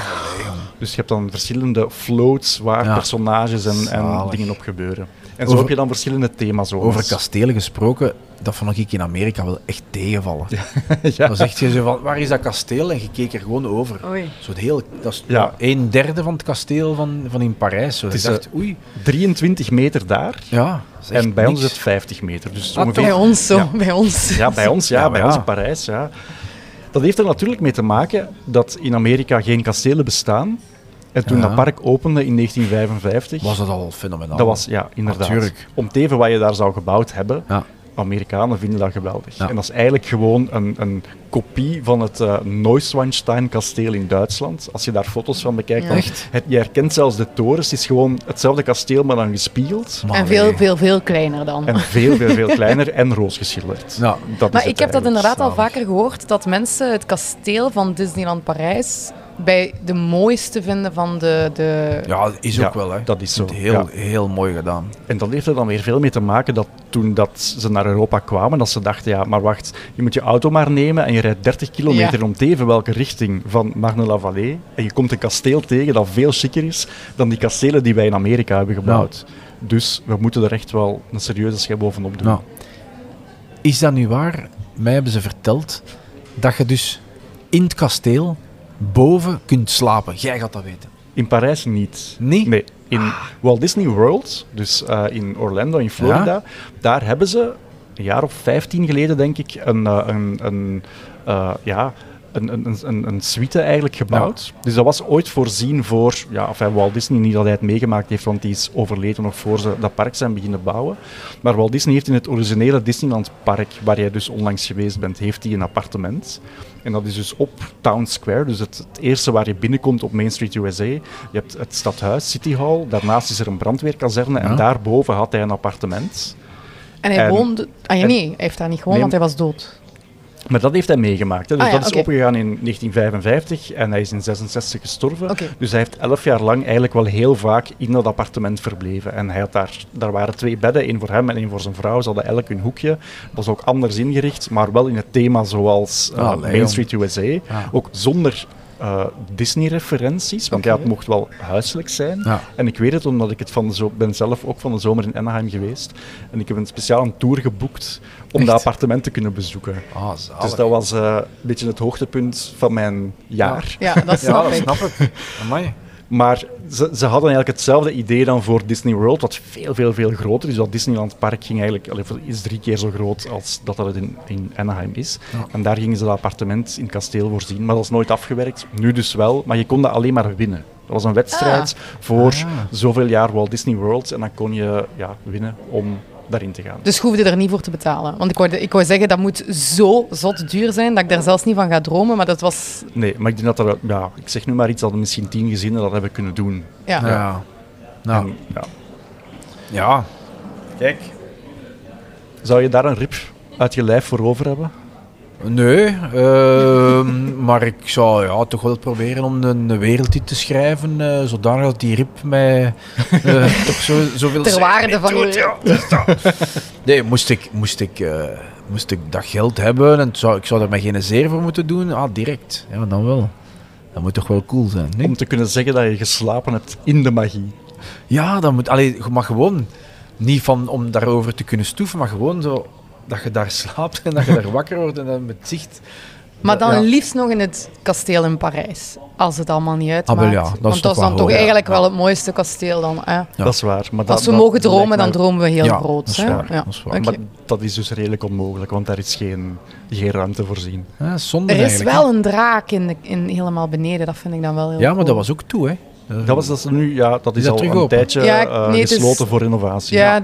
Dus je hebt dan verschillende floats waar personages en dingen op gebeuren. En zo heb je dan verschillende thema's. Over kastelen gesproken, dat vond ik in Amerika wel echt tegenvallen. Ja. Dan zeg je zo van, waar is dat kasteel? En je keek er gewoon over. Dat is 1/3 van het kasteel van in Parijs. Zo. Het is 23 meter daar. Ja. En bij ons is het 50 meter. Dus ongeveer... Bij ons zo, bij ons. Ja, bij ons, bij ons in Parijs, ja. Dat heeft er natuurlijk mee te maken dat in Amerika geen kastelen bestaan. En toen dat park opende in 1955... Was dat al fenomenaal? Dat was, inderdaad. Natuurlijk. Om te even wat je daar zou gebouwd hebben... Amerikanen vinden dat geweldig. Ja. En dat is eigenlijk gewoon een kopie van het Neuschwanstein-kasteel in Duitsland. Als je daar foto's van bekijkt, je herkent zelfs de torens. Het is gewoon hetzelfde kasteel, maar dan gespiegeld. En veel kleiner dan. En veel kleiner en roos geschilderd. Ja. Maar ik heb dat inderdaad al vaker gehoord, dat mensen het kasteel van Disneyland Parijs bij de mooiste vinden van de... Ja, is ook wel. Hè. Dat is zo. Heel mooi gedaan. En dat heeft er dan weer veel mee te maken dat toen ze naar Europa kwamen, dat ze dachten, maar wacht, je moet je auto maar nemen en je rijdt 30 kilometer om te even welke richting van Marne-la-Vallée. En je komt een kasteel tegen dat veel chiquer is dan die kastelen die wij in Amerika hebben gebouwd. Ja. Dus we moeten er echt wel een serieuze schep bovenop doen. Ja. Is dat nu waar? Mij hebben ze verteld dat je dus in het kasteel boven kunt slapen. Jij gaat dat weten. In Parijs niet. Niet? Nee. In Walt Disney World, dus in Orlando, in Florida, daar hebben ze een jaar of 15 geleden, denk ik, een suite eigenlijk gebouwd. Ja. Dus dat was ooit voorzien voor Walt Disney, niet dat hij het meegemaakt heeft, want die is overleden nog voor ze dat park zijn beginnen bouwen. Maar Walt Disney heeft in het originele Disneyland park, waar jij dus onlangs geweest bent, heeft hij een appartement. En dat is dus op Town Square, dus het eerste waar je binnenkomt op Main Street USA. Je hebt het stadhuis, City Hall, daarnaast is er een brandweerkazerne en daarboven had hij een appartement. En hij woonde... hij heeft daar niet gewoond, want hij was dood. Maar dat heeft hij meegemaakt. Hè. Dus dat is opgegaan in 1955 en hij is in 1966 gestorven. Okay. Dus hij heeft 11 jaar lang eigenlijk wel heel vaak in dat appartement verbleven. En hij had daar waren 2 bedden, 1 voor hem en 1 voor zijn vrouw. Ze hadden elk hun hoekje. Dat was ook anders ingericht, maar wel in het thema zoals Main Street USA. Ja. Ook zonder Disney-referenties, want het mocht wel huiselijk zijn. Ja. En ik weet het omdat ik ben zelf ook van de zomer in Anaheim geweest. En ik heb een speciale tour geboekt om dat appartement te kunnen bezoeken. Dus dat was een beetje het hoogtepunt van mijn jaar. Ja, dat snap ik. Amai. Maar ze hadden eigenlijk hetzelfde idee dan voor Disney World, wat veel groter is. Dat Disneyland Park is 3 keer zo groot als dat het in Anaheim is. Ja. En daar gingen ze dat appartement in het kasteel voorzien. Maar dat is nooit afgewerkt. Nu dus wel, maar je kon dat alleen maar winnen. Dat was een wedstrijd voor zoveel jaar Walt Disney World. En dan kon je winnen om daarin te gaan. Dus je hoefde er niet voor te betalen? Want ik wou zeggen, dat moet zo zot duur zijn dat ik daar zelfs niet van ga dromen, maar dat was... Nee, maar ik denk dat ik zeg nu maar iets dat er misschien 10 gezinnen dat hebben kunnen doen. Ja. Ja. Kijk. Zou je daar een rib uit je lijf voor over hebben? Nee, maar ik zou toch wel proberen om een wereldtitel te schrijven, zodanig dat die rib mij toch zoveel... Ter waarde van je... Nee, moest ik dat geld hebben en ik zou er mij geen zeer voor moeten doen, direct. Ja, dan wel. Dat moet toch wel cool zijn, nee? Om te kunnen zeggen dat je geslapen hebt in de magie. Ja, dat moet... maar gewoon, niet om daarover te kunnen stoeven, maar gewoon zo... Dat je daar slaapt en dat je daar wakker wordt en dan met zicht... Maar dan liefst nog in het kasteel in Parijs, als het allemaal niet uitmaakt. Want dat is dan toch eigenlijk wel het mooiste kasteel dan. Ja. Dat is waar. Maar als we mogen dromen, dan dromen we heel groot. Dat is waar. Ja. Dat is waar. Maar dat is dus redelijk onmogelijk, want daar is geen ruimte voorzien. Ja, zonde er is wel een draak in helemaal beneden, dat vind ik dan wel heel cool. Maar dat was ook toe, hè? Dat is al een tijdje gesloten voor renovatie. Ja,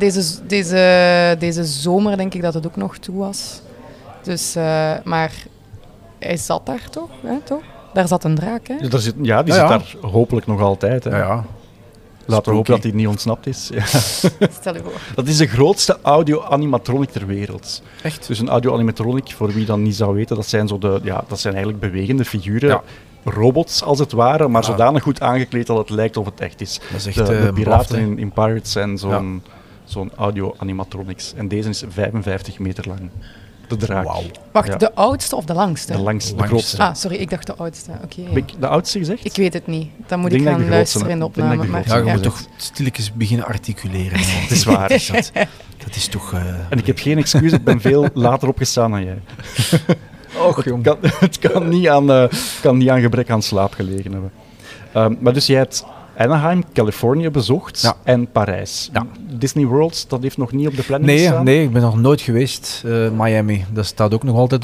deze zomer denk ik dat het ook nog toe was. Dus, maar hij zat daar toch? Daar zat een draak, hè? Die zit daar hopelijk nog altijd. Hè? Ja. Laten we hopen dat hij niet ontsnapt is. Ja. Stel je voor. Dat is de grootste audio-animatronic ter wereld. Echt? Dus een audio-animatronic, voor wie dat niet zou weten, dat zijn eigenlijk bewegende figuren. Ja. Robots als het ware, maar zodanig goed aangekleed dat het lijkt of het echt is. Dat is echt de piraten in Pirates zijn zo'n audio-animatronics. En deze is 55 meter lang. De draak. Wow. Wacht, de oudste of de langste? De langste, de grootste. Sorry, ik dacht de oudste. Okay. Heb ik de oudste gezegd? Ik weet het niet. Dan moet ik gaan luisteren in de opname. Je moet toch stilletjes beginnen articuleren. Het is waar. Dat is toch... En ik heb geen excuus, ik ben veel later opgestaan dan jij. Och, jong. Het kan niet aan gebrek aan slaap gelegen hebben. Maar dus jij hebt Anaheim, Californië bezocht en Parijs. Ja. Disney World, dat heeft nog niet op de planning gestaan? Nee, ik ben nog nooit geweest. Miami, dat staat ook nog altijd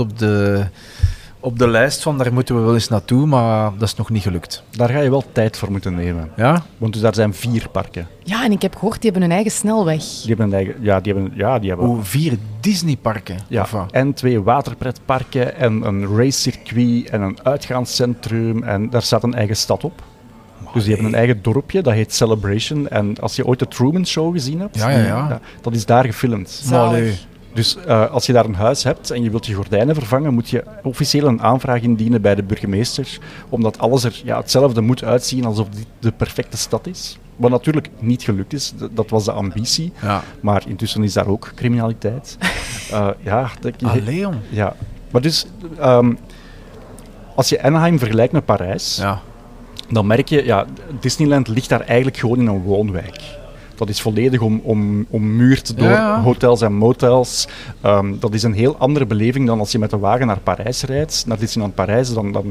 op de lijst van daar moeten we wel eens naartoe, maar dat is nog niet gelukt. Daar ga je wel tijd voor moeten nemen. Ja? Want dus daar zijn 4 parken. Ja, en ik heb gehoord, die hebben hun eigen snelweg. Die hebben 4 Disneyparken? Ja, en 2 waterpretparken en een racecircuit en een uitgaanscentrum en daar staat een eigen stad op. Dus die hebben een eigen dorpje, dat heet Celebration. En als je ooit de Truman Show gezien hebt, dat is daar gefilmd. Dus als je daar een huis hebt en je wilt je gordijnen vervangen, moet je officieel een aanvraag indienen bij de burgemeester, omdat alles er hetzelfde moet uitzien alsof dit de perfecte stad is. Wat natuurlijk niet gelukt is, dat was de ambitie. Ja. Maar intussen is daar ook criminaliteit. Leon. Ja, maar dus als je Anaheim vergelijkt met Parijs, dan merk je, Disneyland ligt daar eigenlijk gewoon in een woonwijk. Dat is volledig ommuurd door hotels en motels. Dat is een heel andere beleving dan als je met de wagen naar Parijs rijdt, naar Disneyland Parijs. Dan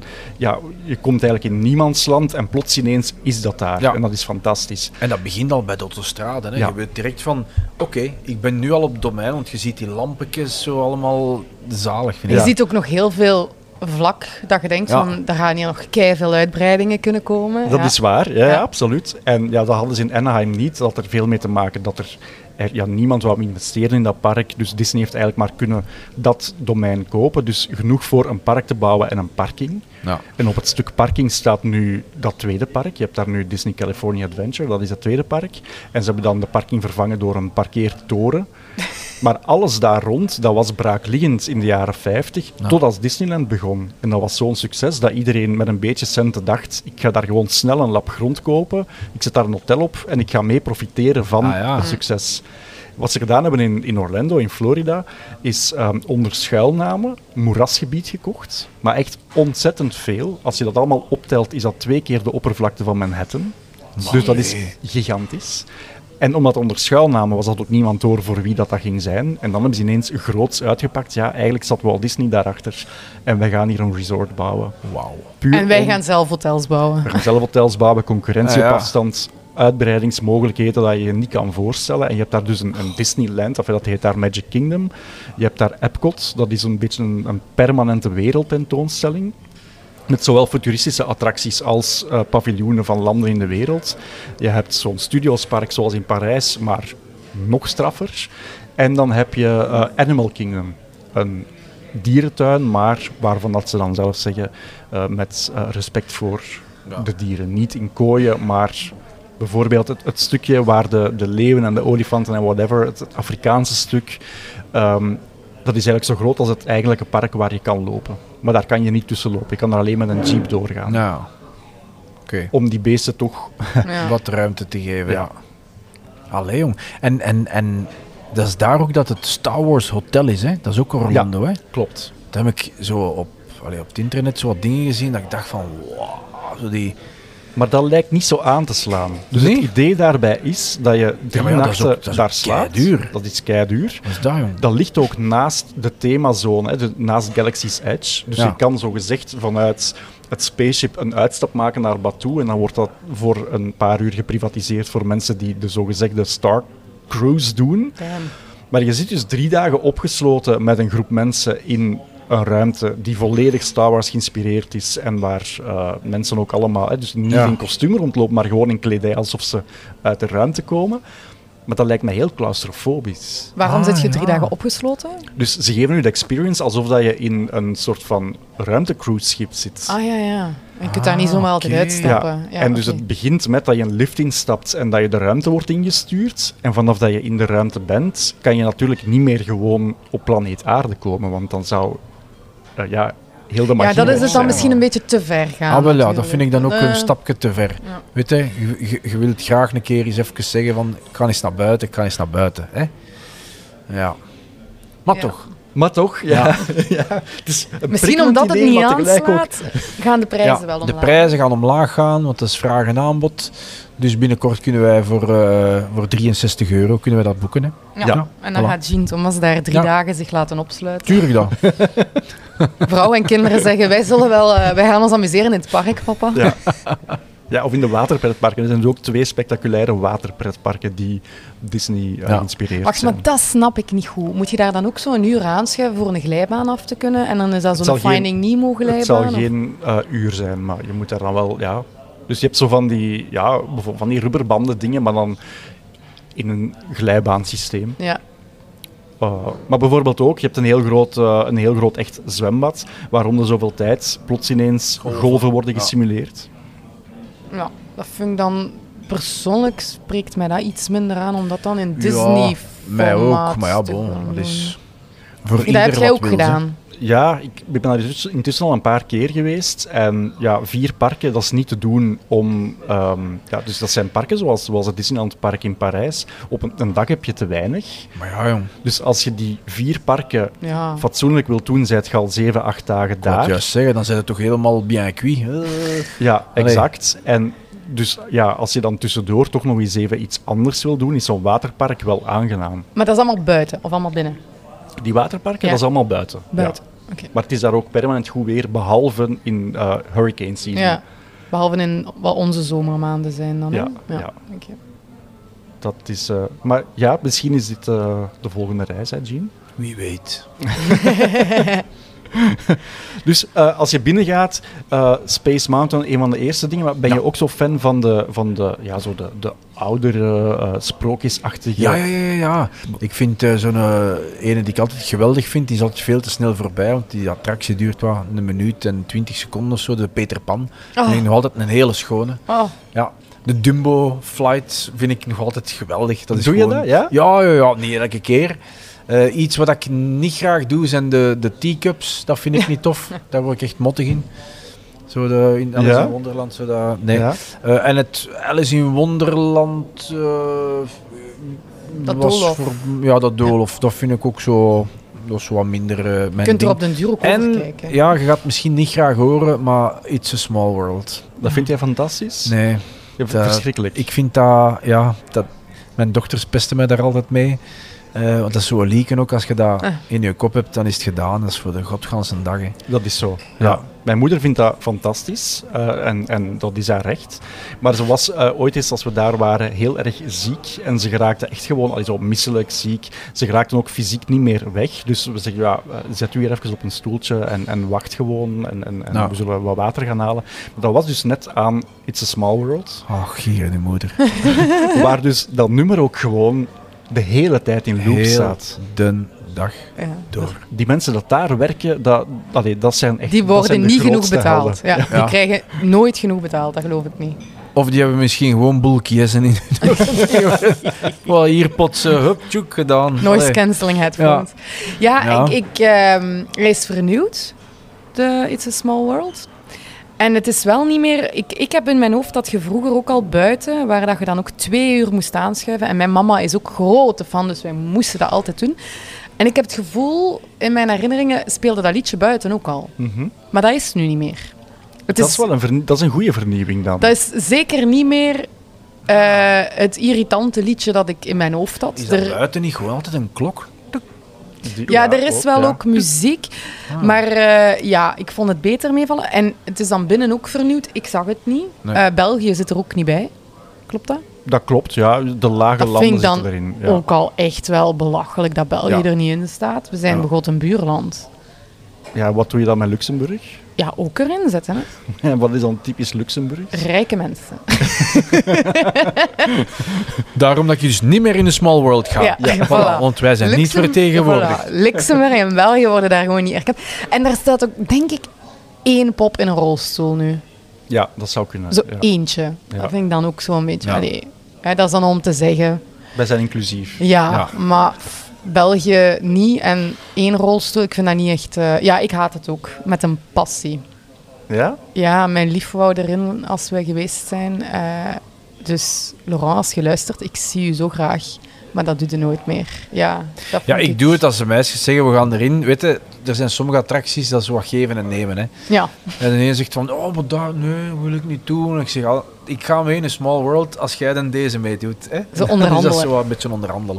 je komt eigenlijk in niemandsland en plots ineens is dat daar. Ja. En dat is fantastisch. En dat begint al bij de autostrade. Hè? Ja. Je weet direct van, oké, ik ben nu al op het domein, want je ziet die lampetjes zo allemaal zalig. Je ziet ook nog heel veel vlak dat je denkt van, daar gaan hier nog keiveel uitbreidingen kunnen komen. Dat is waar, ja, absoluut. En dat hadden ze in Anaheim niet. Dat had er veel mee te maken dat er niemand wou investeren in dat park. Dus Disney heeft eigenlijk maar kunnen dat domein kopen. Dus genoeg voor een park te bouwen en een parking. Ja. En op het stuk parking staat nu dat tweede park. Je hebt daar nu Disney California Adventure, dat is het tweede park. En ze hebben dan de parking vervangen door een parkeertoren. Maar alles daar rond, dat was braakliggend in de jaren 50, tot als Disneyland begon. En dat was zo'n succes dat iedereen met een beetje centen dacht, ik ga daar gewoon snel een lap grond kopen, ik zet daar een hotel op en ik ga mee profiteren van het succes. Wat ze gedaan hebben in Orlando, in Florida, is onder schuilnamen moerasgebied gekocht. Maar echt ontzettend veel. Als je dat allemaal optelt, is dat 2 keer de oppervlakte van Manhattan. Dus dat is gigantisch. En omdat onder schuilnamen was dat ook niemand door voor wie dat ging zijn. En dan hebben ze ineens groots uitgepakt. Ja, eigenlijk zat Walt Disney daarachter. En wij gaan hier een resort bouwen. Wauw. En wij gaan zelf hotels bouwen. We gaan zelf hotels bouwen, concurrentie op afstand, uitbreidingsmogelijkheden dat je je niet kan voorstellen. En je hebt daar dus een Disneyland, of dat heet daar Magic Kingdom. Je hebt daar Epcot, dat is een beetje een permanente wereldtentoonstelling. Met zowel futuristische attracties als paviljoenen van landen in de wereld. Je hebt zo'n studiospark zoals in Parijs, maar nog straffer. En dan heb je Animal Kingdom. Een dierentuin, maar waarvan dat ze dan zelf zeggen met respect voor de dieren. Niet in kooien, maar bijvoorbeeld het stukje waar de leeuwen en de olifanten en whatever, het Afrikaanse stuk, dat is eigenlijk zo groot als het eigenlijke park waar je kan lopen. Maar daar kan je niet tussen lopen. Je kan er alleen met een jeep doorgaan. Ja. Okay. Om die beesten toch wat ruimte te geven. Ja. Allee, jong. En dat is daar ook dat het Star Wars Hotel is, hè? Dat is ook Orlando, hè? Klopt. Daar heb ik zo op het internet zo wat dingen gezien dat ik dacht van, wow, zo die... Maar dat lijkt niet zo aan te slaan. Dus het idee daarbij is dat je 3 nachten daar slaapt. Keiduur. Dat is keiduur. Wat is dat, jong? Dat ligt ook naast de themazone, naast Galaxy's Edge. Dus je kan zogezegd vanuit het spaceship een uitstap maken naar Batuu. En dan wordt dat voor een paar uur geprivatiseerd voor mensen die de zogezegde Star Cruise doen. Damn. Maar je zit dus 3 dagen opgesloten met een groep mensen in een ruimte die volledig Star Wars geïnspireerd is en waar mensen ook allemaal, dus niet in kostuum rondlopen, maar gewoon in kledij alsof ze uit de ruimte komen. Maar dat lijkt mij heel claustrofobisch. Waarom zit je 3 dagen opgesloten? Dus ze geven nu de experience alsof dat je in een soort van ruimtecruiseschip zit. Ah ja. Je kunt daar niet zomaar altijd uitstappen. Ja, en dus het begint met dat je een lift instapt en dat je de ruimte wordt ingestuurd. En vanaf dat je in de ruimte bent, kan je natuurlijk niet meer gewoon op planeet Aarde komen, want dan zou heel de magie dat is het dan zijn. misschien een beetje te ver gaan. Ah, wel ja, dat vind ik dan ook een stapje te ver. Ja. Weet je wilt graag een keer eens even zeggen van, ik ga eens naar buiten, hè? Ja. Maar toch. Maar toch, ja. Dus misschien omdat het niet aanslaat, gaan de prijzen wel omlaag. De prijzen gaan omlaag gaan, want dat is vraag en aanbod. Dus binnenkort kunnen wij voor €63 kunnen wij dat boeken. Hè? Ja. En dan gaat Jean Thomas daar 3 dagen zich laten opsluiten. Tuurlijk dan. Vrouwen en kinderen zeggen, wij gaan ons amuseren in het park, papa. Ja, of in de waterpretparken. Er zijn dus ook 2 spectaculaire waterpretparken die Disney inspireert. Wacht, maar dat snap ik niet goed. Moet je daar dan ook zo een uur aanschuiven voor een glijbaan af te kunnen? En dan is dat zo'n Finding Nemo glijbaan? Het zal geen uur zijn, maar je moet daar dan wel... Ja. Dus je hebt zo van die rubberbanden dingen, maar dan in een glijbaansysteem. Ja. Maar bijvoorbeeld ook, je hebt een heel groot echt zwembad, waar om de zoveel tijd plots ineens golven worden gesimuleerd. Ja, dat vind ik dan... Persoonlijk spreekt mij dat iets minder aan, omdat dan in Disney-formaat... mij ook, maar dat is... Voor dat heb jij ook gedaan. Ja, ik ben daar intussen al een paar keer geweest. En 4 parken, dat is niet te doen om... dus dat zijn parken zoals het Disneyland Park in Parijs. Op een dag heb je te weinig. Maar ja, jong. Dus als je die 4 parken fatsoenlijk wilt doen, zijt je al 7, 8 dagen daar. Ik wou juist zeggen, dan zijn het toch helemaal bien cuit. Ja, exact. En Dus ja, als je dan tussendoor toch nog eens even iets anders wil doen, is zo'n waterpark wel aangenaam. Maar dat is allemaal buiten of allemaal binnen? Die waterparken, Ja. dat is allemaal buiten. Buiten, Ja. oké. Maar het is daar ook permanent goed weer, behalve in hurricane season. Ja, behalve in wat onze zomermaanden zijn dan. hè? Ja, ja. Oké. Dat is, maar ja, misschien is dit de volgende reis, hè, Jean? Wie weet. Dus als je binnengaat, Space Mountain, een van de eerste dingen. Maar ben je ook zo fan van de oudere, sprookjesachtige... Ja. Ik vind zo'n ene die ik altijd geweldig vind, die is altijd veel te snel voorbij, want die attractie duurt wel 1 minuut en 20 seconden of zo, de Peter Pan. Oh. Ik denk nog altijd een hele schone. Oh, Ja. De Dumbo Flight vind ik nog altijd geweldig. Dat is Doe je gewoon... dat, ja? Ja, niet elke keer. Iets wat ik niet graag doe zijn de teacups. Dat vind ik niet tof. Daar word ik echt mottig in. Zo in Alice in Wonderland. Zo dat, nee. Ja. En het Alice in Wonderland Dat was doolhof. ja, dat doolhof. Dat vind ik ook zo... Dat is wat minder mijn je kunt er ding. op den duur ook over En kijken. ja, je gaat het misschien niet graag horen, maar It's a Small World. Dat vind jij fantastisch? Nee. Ja, verschrikkelijk. Ik vind dat, mijn dochters pesten mij daar altijd mee. Want dat is zo lieken ook. Als je dat in je kop hebt, dan is het gedaan. Dat is voor de godganse dag. Hè. Dat is zo. Ja. Ja. Mijn moeder vindt dat fantastisch en dat is haar recht. Maar ze was ooit eens, als we daar waren, heel erg ziek. En ze geraakte echt gewoon zo misselijk, ziek. Ze geraakten ook fysiek niet meer weg. Dus we zeggen, ja, zet u hier even op een stoeltje en wacht gewoon. En Ja. we zullen wat water gaan halen. Maar dat was dus net aan It's a Small World. Ach, hier de moeder. Waar dus dat nummer ook gewoon de hele tijd in loop Heel staat. de dag Ja. door. Die mensen dat daar werken, dat zijn echt... Die dat worden zijn de niet genoeg grootste betaald. helden. Ja, die krijgen nooit genoeg betaald, dat geloof ik niet. Of die hebben misschien gewoon boelkiezen in. Wel, hier potsen, hup, tjoek, gedaan. Noise Allee. cancelling headphones. Ja, Ja. hij is vernieuwd, de It's a Small World. En het is wel niet meer... Ik heb in mijn hoofd dat je vroeger ook al buiten, waar dat je dan ook 2 uur moest aanschuiven. En mijn mama is ook grote fan, dus wij moesten dat altijd doen. En ik heb het gevoel, in mijn herinneringen speelde dat liedje buiten ook al. Mhm. Maar dat is nu niet meer. Het Dat is wel dat is een goede vernieuwing dan. Dat is zeker niet meer het irritante liedje dat ik in mijn hoofd had. Is dat buiten niet gewoon altijd een klok? Ja, er is wel ja. ook muziek. Maar ik vond het beter meevallen. En het is dan binnen ook vernieuwd. Ik zag het niet. Nee. België zit er ook niet bij. Klopt dat? Dat klopt, ja. De lage Dat landen vind ik dan zitten erin. Ja. ook al echt wel belachelijk dat België Ja. er niet in staat. We zijn Ja. bijvoorbeeld een buurland. Ja, wat doe je dan met Luxemburg? Ja, ook erin zetten. Hè? En wat is dan typisch Luxemburg? Rijke mensen. Daarom dat je dus niet meer in de small world gaat. Ja, Voilà, voilà. want wij zijn niet vertegenwoordigd. Voilà. Luxemburg en België worden daar gewoon niet erkend. En daar staat ook, denk ik, 1 pop in een rolstoel nu. Ja, dat zou kunnen. Zo Ja. eentje. Ja. Dat vind ik dan ook zo'n beetje... Ja. Allee, hè, dat is dan om te zeggen... Wij zijn inclusief. Ja, maar België niet. En 1 rolstoel, ik vind dat niet echt... ja, ik haat het ook. Met een passie. Ja? Ja, mijn lief wou erin als we geweest zijn. Dus Laurent, als je luistert, ik zie u zo graag. Maar dat doet je nooit meer. Ja, dat Ja, vind ik doe het als de meisjes zeggen, we gaan erin. Weet je, er zijn sommige attracties dat ze wat geven en nemen. Hè. Ja, En de ene zegt van, oh, maar dat, nee, wil ik niet doen. En ik zeg, ik ga mee in een small world als jij dan deze meedoet. Hè. Zo onderhandelen. Dus dat is zo een beetje onderhandelen.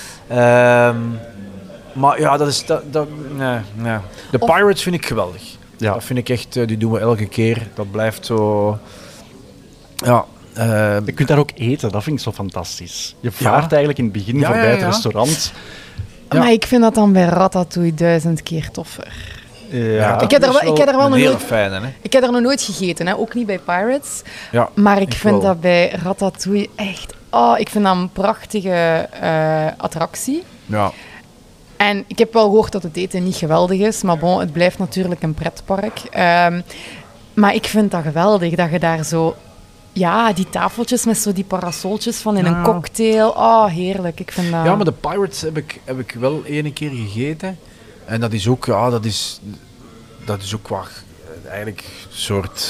Maar ja, dat is... Nee. De Of- Pirates vind ik geweldig. Ja. Dat vind ik echt, die doen we elke keer. Dat blijft zo... Ja. Je kunt daar ook eten, dat vind ik zo fantastisch. Je vaart eigenlijk in het begin Ja, voorbij ja, het ja. restaurant. Ja. maar ik vind dat dan bij Ratatouille 1000 keer toffer. Ja. Ik heb er wel- ik heb er wel een nog hele nooit- fijne, hè. Ik heb er nog nooit gegeten, hè? Ook niet bij Pirates. Ja, Maar ik vind wel. dat bij Ratatouille echt... Oh, ik vind dat een prachtige attractie. Ja. En ik heb wel gehoord dat het eten niet geweldig is, maar bon, het blijft natuurlijk een pretpark. Maar ik vind dat geweldig, dat je daar zo... Ja, die tafeltjes met zo die parasoltjes van in Ja. een cocktail. Oh, heerlijk. Ik vind dat... Ja, maar de Pirates heb ik wel 1 keer gegeten. En dat is ook, ja, dat is ook wat eigenlijk een soort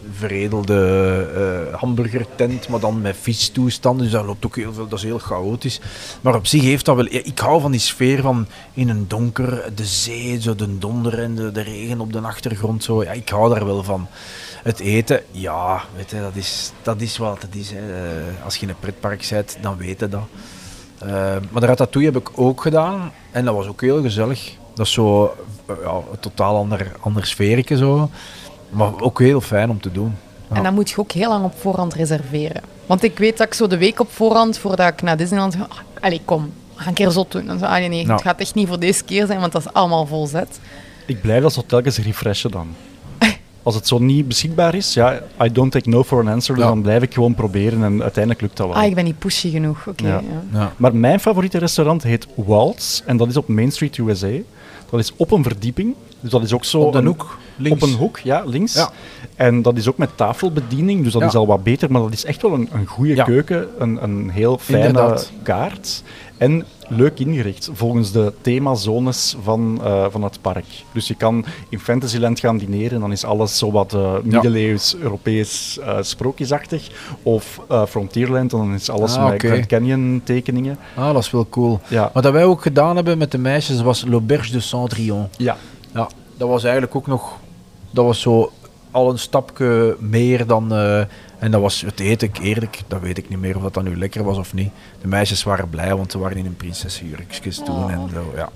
veredelde hamburgertent, maar dan met vistoestanden. Dus dat loopt ook heel veel, dat is heel chaotisch. Maar op zich heeft dat wel... Ik hou van die sfeer van in een donker, de zee, zo de donder en de regen op de achtergrond. Zo. Ja, ik hou daar wel van. Het eten, ja, weet je, dat is wat het is. Hè. Als je in een pretpark bent, dan weet je dat. Maar de Ratatouille heb ik ook gedaan en dat was ook heel gezellig. Dat is zo een totaal ander sfeertje zo. Maar ook heel fijn om te doen. Ja. En dan moet je ook heel lang op voorhand reserveren. Want ik weet dat ik zo de week op voorhand, voordat ik naar Disneyland ga... Allee, kom, we gaan een keer zot doen. Dan zo, nee, het gaat echt niet voor deze keer zijn, want dat is allemaal vol zet. Ik blijf dat zo telkens refreshen dan. Als het zo niet beschikbaar is, ja, I don't take no for an answer, dus dan blijf ik gewoon proberen en uiteindelijk lukt dat wel. Ik ben niet pushy genoeg, oké. Ja. Maar mijn favoriete restaurant heet Waltz en dat is op Main Street, USA. Dat is op een verdieping, dus dat is ook zo... Op de hoek, links. Op een hoek, ja, links. Ja. En dat is ook met tafelbediening, dus dat is al wat beter, maar dat is echt wel een goede keuken, een heel fijne kaart. En leuk ingericht, volgens de themazones van het park. Dus je kan in Fantasyland gaan dineren, dan is alles zo wat middeleeuws, Europees sprookjesachtig. Of Frontierland, dan is alles met Grand Canyon tekeningen. Dat is wel cool. Ja. Wat wij ook gedaan hebben met de meisjes was l'Auberge de Cendrillon. Ja. Ja, dat was eigenlijk ook nog... Dat was zo al een stapje meer dan... en dat was het eten, eerlijk, dat weet ik niet meer of dat nu lekker was of niet. De meisjes waren blij, want ze waren in een prinsessenjurkjes toen en zo, ja.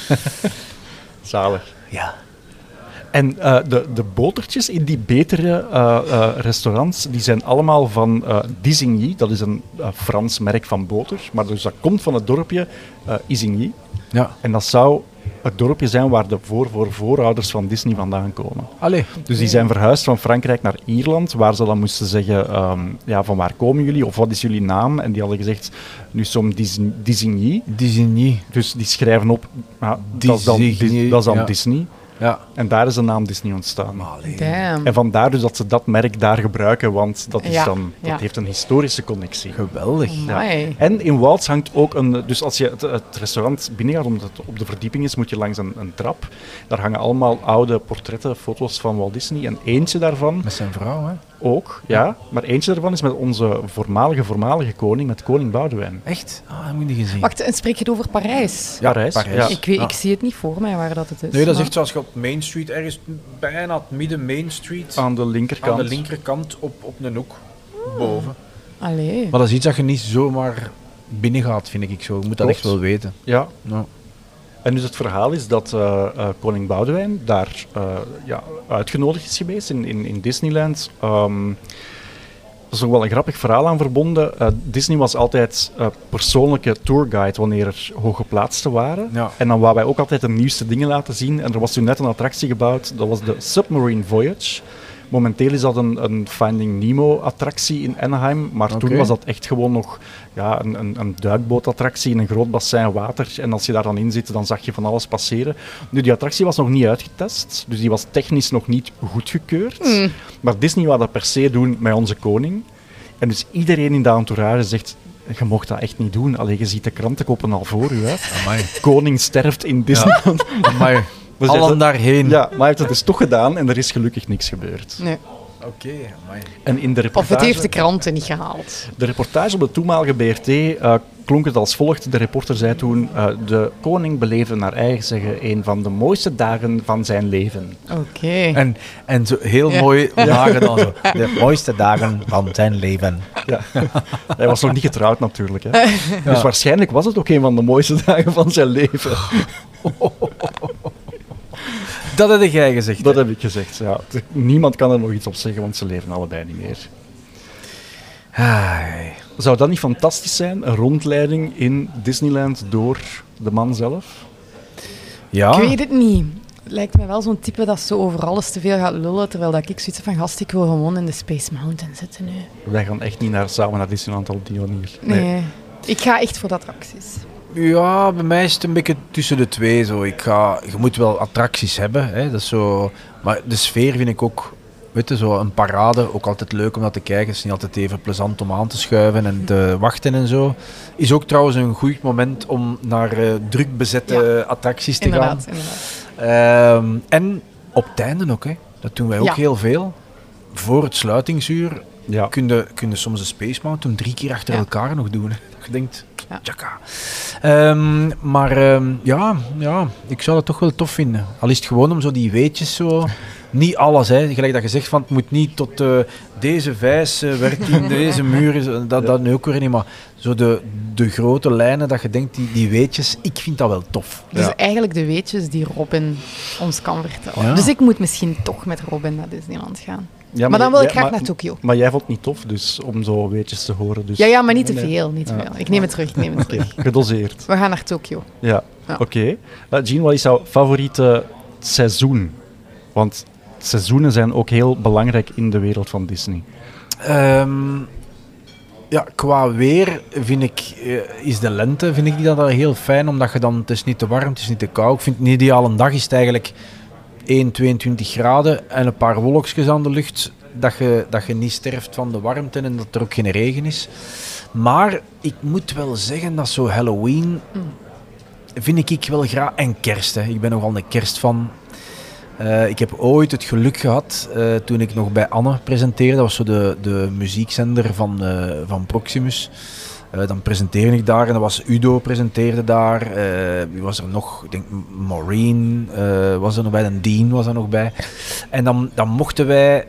Zalig. Ja. En de botertjes in die betere restaurants, die zijn allemaal van D'Isigny. Dat is een Frans merk van boter. Maar dus dat komt van het dorpje Isigny. Ja. En dat zou het dorpje zijn waar de voorouders van Disney vandaan komen. Allee. Dus die zijn verhuisd van Frankrijk naar Ierland, waar ze dan moesten zeggen, van waar komen jullie, of wat is jullie naam? En die hadden gezegd, nu som D'Isigny. D'Isigny. Dus die schrijven op, dat is dan Disney. Ja. En daar is de naam Disney ontstaan. Damn. En vandaar dus dat ze dat merk daar gebruiken, want dat, is dat Ja. heeft een historische connectie. Geweldig. Ja. En in Waltz hangt ook een... Dus als je het restaurant binnengaat, omdat het op de verdieping is, moet je langs een trap. Daar hangen allemaal oude portretten, foto's van Walt Disney. En eentje daarvan... Met zijn vrouw, hè? Ook, ja. Maar eentje daarvan is met onze voormalige koning, met koning Boudewijn. Echt? Dat heb ik niet gezien. Wacht, en spreek je het over Parijs? Ja, Parijs. Ja. Ik zie het niet voor mij waar dat het is. Nee, dat is maar- echt zoals je op Main Street, ergens bijna het midden Main Street, Aan de linkerkant. aan de linkerkant op een hoek, boven. Allee. Maar dat is iets dat je niet zomaar binnen gaat, vind ik zo. Je moet dat Klopt. echt wel weten. Ja. Ja. En dus het verhaal is dat koning Boudewijn daar uitgenodigd is geweest in Disneyland. Er is ook wel een grappig verhaal aan verbonden. Disney was altijd persoonlijke tourguide wanneer er hooggeplaatsten waren. Ja. En dan wou wij ook altijd de nieuwste dingen laten zien. En er was toen net een attractie gebouwd, dat was de Submarine Voyage. Momenteel is dat een Finding Nemo-attractie in Anaheim, maar toen was dat echt gewoon nog een duikbootattractie in een groot bassin water. En als je daar dan in zit, dan zag je van alles passeren. Nu, die attractie was nog niet uitgetest, dus die was technisch nog niet goedgekeurd. Maar Disney wou dat per se doen met onze koning. En dus iedereen in de entourage zegt, je mocht dat echt niet doen. Allee, je ziet de krantenkoppen al voor u. Hè. Koning sterft in Disneyland. Amai. Dus Allen daarheen. Ja, maar hij heeft het dus toch gedaan en er is gelukkig niks gebeurd. Nee. Oké, amai. En in de Of reportage, het heeft de kranten niet gehaald. de reportage op de toenmalige BRT klonk het als volgt. De reporter zei toen, de koning beleefde naar eigen zeggen een van de mooiste dagen van zijn leven. Oké. En zo heel mooi nagedaan zo. De mooiste dagen van zijn leven. Ja. Hij was nog niet getrouwd natuurlijk. Hè. Dus waarschijnlijk was het ook een van de mooiste dagen van zijn leven. Dat heb jij gezegd. Dat heb ik gezegd, ja. Niemand kan er nog iets op zeggen, want ze leven allebei niet meer. Ai. Zou dat niet fantastisch zijn? Een rondleiding in Disneyland door de man zelf? Ja. Ik weet het niet. Het lijkt me wel zo'n type dat zo over alles te veel gaat lullen, terwijl dat ik zoiets heb van, gast, ik wil gewoon in de Space Mountain zitten nu. Wij gaan echt niet samen naar Disneyland op die manier. Nee. Ik ga echt voor de attracties. Ja, bij mij is het een beetje tussen de twee. Zo. Je moet wel attracties hebben. Hè. Dat is zo, maar de sfeer vind ik ook... Weet je, zo een parade, ook altijd leuk om dat te kijken. Het is niet altijd even plezant om aan te schuiven en te wachten en zo. Is ook trouwens een goed moment om naar druk bezette attracties te Inderdaad. gaan. En op het einde ook, hè. Dat doen wij ook heel veel. voor het sluitingsuur Ja. kun je soms de Space Mountain 3 keer achter elkaar nog doen. Hè. Je denkt, tjaka. Ja, ik zou dat toch wel tof vinden. Al is het gewoon om zo die weetjes zo... Niet alles, hè. Gelijk dat je zegt van het moet niet tot deze vijs werkt in deze muur, dat nu ook weer niet, maar zo de grote lijnen dat je denkt, die weetjes, ik vind dat wel tof. Dus eigenlijk de weetjes die Robin ons kan vertellen. Ja. Dus ik moet misschien toch met Robin naar Disneyland gaan. Ja, maar dan wil ik jij- graag maar- naar Tokio. Maar jij vond het niet tof, dus om zo weetjes te horen. Dus... Ja, maar niet te Nee. veel, niet te veel. Ik neem het terug, Oké, gedoseerd. We gaan naar Tokio. Ja, Ja. oké. Jean, wat is jouw favoriete seizoen? Want seizoenen zijn ook heel belangrijk in de wereld van Disney. Ja, qua weer vind ik, is de lente vind ik dat heel fijn, omdat je dan, het is niet te warm, het is niet te koud. Ik vind een ideale dag is het eigenlijk 22 graden en een paar wolkjes aan de lucht, dat je niet sterft van de warmte en dat er ook geen regen is. Maar ik moet wel zeggen dat zo Halloween vind ik wel graag, en kerst. Hè. Ik ben nogal een kerstfan. Ik heb ooit het geluk gehad, toen ik nog bij Anne presenteerde, dat was zo de muziekzender van Proximus. Dan presenteerde ik daar en dat was Udo presenteerde daar. Wie was er nog? Ik denk Maureen was er nog bij, en Dean was er nog bij. En dan mochten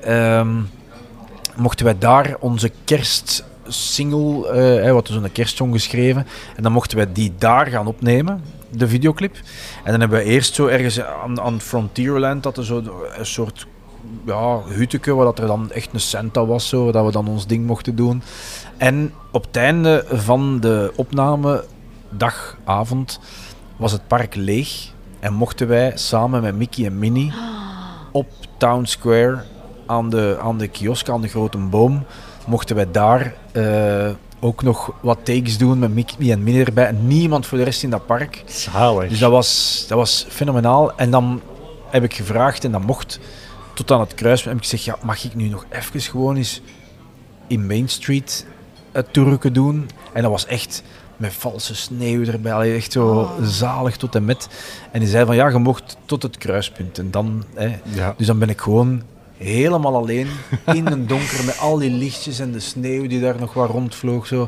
wij daar onze kerstsingle, wat is zo'n kerstsong geschreven, en dan mochten wij die daar gaan opnemen, de videoclip. En dan hebben we eerst zo ergens aan Frontierland, dat er zo een soort hutteke, waar dat er dan echt een Santa was, zo, dat we dan ons ding mochten doen. En op het einde van de opnamedagavond was het park leeg en mochten wij samen met Mickey en Minnie op Town Square aan de kiosk, aan de grote boom, mochten wij daar ook nog wat takes doen met Mickey en Minnie erbij. En niemand voor de rest in dat park. Zalig. Dus dat was fenomenaal. En dan heb ik gevraagd, en dat mocht tot aan het kruispunt, heb ik gezegd, ja, mag ik nu nog even gewoon eens in Main Street het toerke doen? En dat was echt met valse sneeuw erbij, allee, echt zo zalig tot en met. En die zei van, ja, je mocht tot het kruispunt. En dan, dus dan ben ik gewoon helemaal alleen in het donker met al die lichtjes en de sneeuw die daar nog wat rondvloog, zo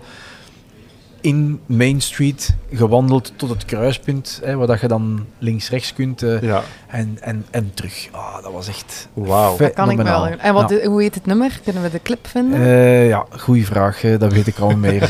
in Main Street gewandeld tot het kruispunt, waar dat je dan links-rechts kunt en terug. Dat was echt wauw. Dat kan ik wel. En hoe heet het nummer? Kunnen we de clip vinden? Goeie vraag. Dat weet ik al meer.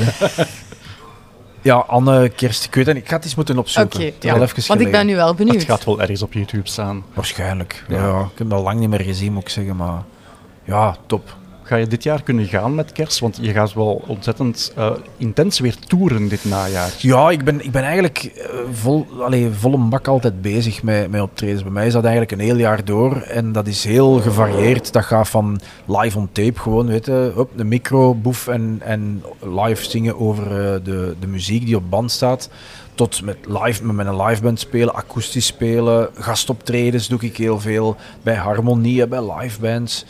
Ja, Anne, Kerst, ik weet het niet. Ik ga het eens moeten opzoeken. Want ik ben nu wel benieuwd. Het gaat wel ergens op YouTube staan. Waarschijnlijk. Ja. Ik heb het al lang niet meer gezien, moet ik zeggen. Maar ja, top. Ga je dit jaar kunnen gaan met kerst? Want je gaat wel ontzettend intens weer toeren dit najaar. Ja, ik ben eigenlijk volle bak altijd bezig met optredens. Bij mij is dat eigenlijk een heel jaar door. En dat is heel gevarieerd. Dat gaat van live on tape, gewoon, weet je, op de micro, boef en live zingen over de muziek die op band staat. Tot met een liveband spelen, akoestisch spelen. Gastoptredens doe ik heel veel. Bij Harmonie, bij livebands.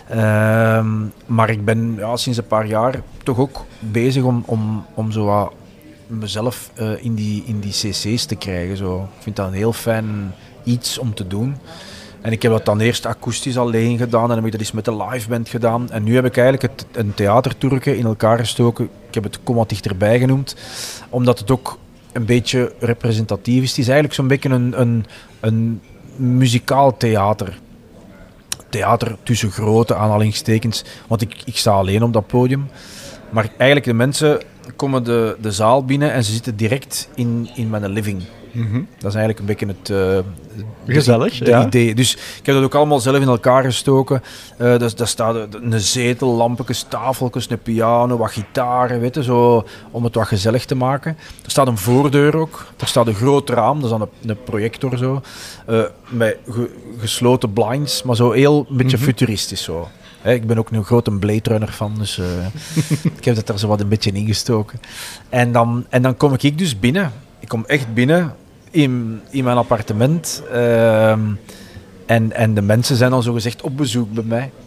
Maar ik ben sinds een paar jaar toch ook bezig om zo wat mezelf in die cc's te krijgen. Zo. Ik vind dat een heel fijn iets om te doen. En ik heb dat dan eerst akoestisch alleen gedaan en dan heb ik dat eens met de liveband gedaan. En nu heb ik eigenlijk een theatertoerke in elkaar gestoken. Ik heb het Kom wat dichterbij genoemd, omdat het ook een beetje representatief is. Het is eigenlijk zo'n beetje een muzikaal theater. Theater tussen grote aanhalingstekens, want ik sta alleen op dat podium. Maar eigenlijk de mensen komen de zaal binnen en ze zitten direct in mijn living. Mm-hmm. Dat is eigenlijk een beetje gezellig, het idee. Dus ik heb dat ook allemaal zelf in elkaar gestoken. Daar staat een zetel, lampjes, tafeltjes, een piano, wat gitaren, weet je, zo, om het wat gezellig te maken. Er staat een voordeur ook. Er staat een groot raam, dat is dan een projector zo. Met gesloten blinds, maar zo heel een beetje futuristisch zo. Ik ben ook een grote Blade Runner fan, dus ik heb dat er zo wat een beetje ingestoken. En dan kom ik dus binnen. Ik kom echt binnen in mijn appartement. En de mensen zijn dan zogezegd op bezoek bij mij.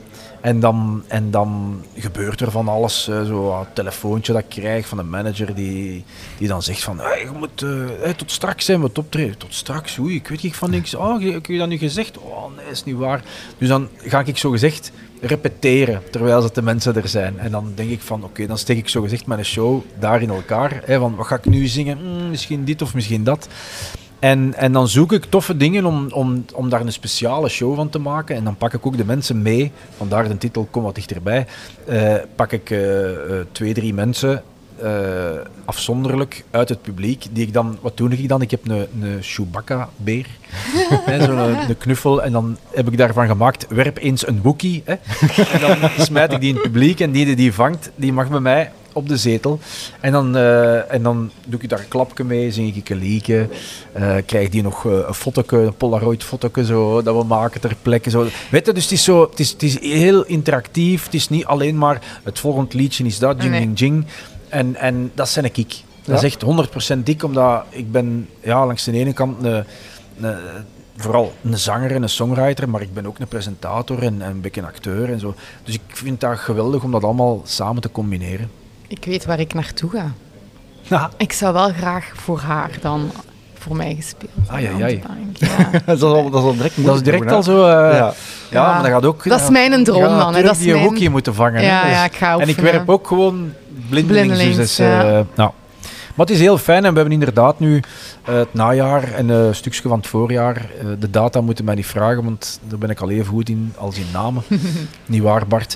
En dan gebeurt er van alles. Zo een telefoontje dat ik krijg van een manager die dan zegt van je moet tot straks zijn we het optreden. Tot straks? Oei, ik weet niet van niks. Oh, heb je dat nu gezegd? Oh nee, is niet waar. Dus dan ga ik zo gezegd repeteren terwijl de mensen er zijn. En dan denk ik van oké, dan steek ik zo gezegd mijn show daar in elkaar. Van wat ga ik nu zingen? Misschien dit of misschien dat. En dan zoek ik toffe dingen om daar een speciale show van te maken. En dan pak ik ook de mensen mee. Vandaar de titel Kom wat dichterbij. Pak ik 2-3 mensen afzonderlijk uit het publiek. Die ik dan, wat doe ik dan? Ik heb een Chewbacca-beer. Zo'n knuffel. En dan heb ik daarvan gemaakt, werp eens een Wookie. En dan smijt ik die in het publiek. En die vangt, die mag bij mij op de zetel. En dan doe ik daar een klapje mee, zing ik een liedje. Krijg die nog een fotoke, een Polaroid-fotoke zo, dat we maken ter plekke. Zo. Weet je, dus het is heel interactief. Het is niet alleen maar het volgende liedje is dat, jing, jing, jing. En dat zijn ik. Dat is echt 100% dik, omdat ik ben langs de ene kant vooral een zanger en een songwriter, maar ik ben ook een presentator en een beetje een acteur en zo. Dus ik vind dat geweldig om dat allemaal samen te combineren. Ik weet waar ik naartoe ga. Ja. Ik zou wel graag voor haar dan voor mij gespeeld hebben. Ai. Ja. Dat is direct al zo... Ja, maar dat gaat ook... Dat is mijn droom dan. Dat is die hoekje moeten vangen. Ja, ik ga en ik oefenen. werp ook gewoon blindelings. Dus, ja. Maar het is heel fijn en we hebben inderdaad nu het najaar en een stukje van het voorjaar. De data moeten mij niet vragen, want daar ben ik al even goed in als in namen. Niet waar, Bart?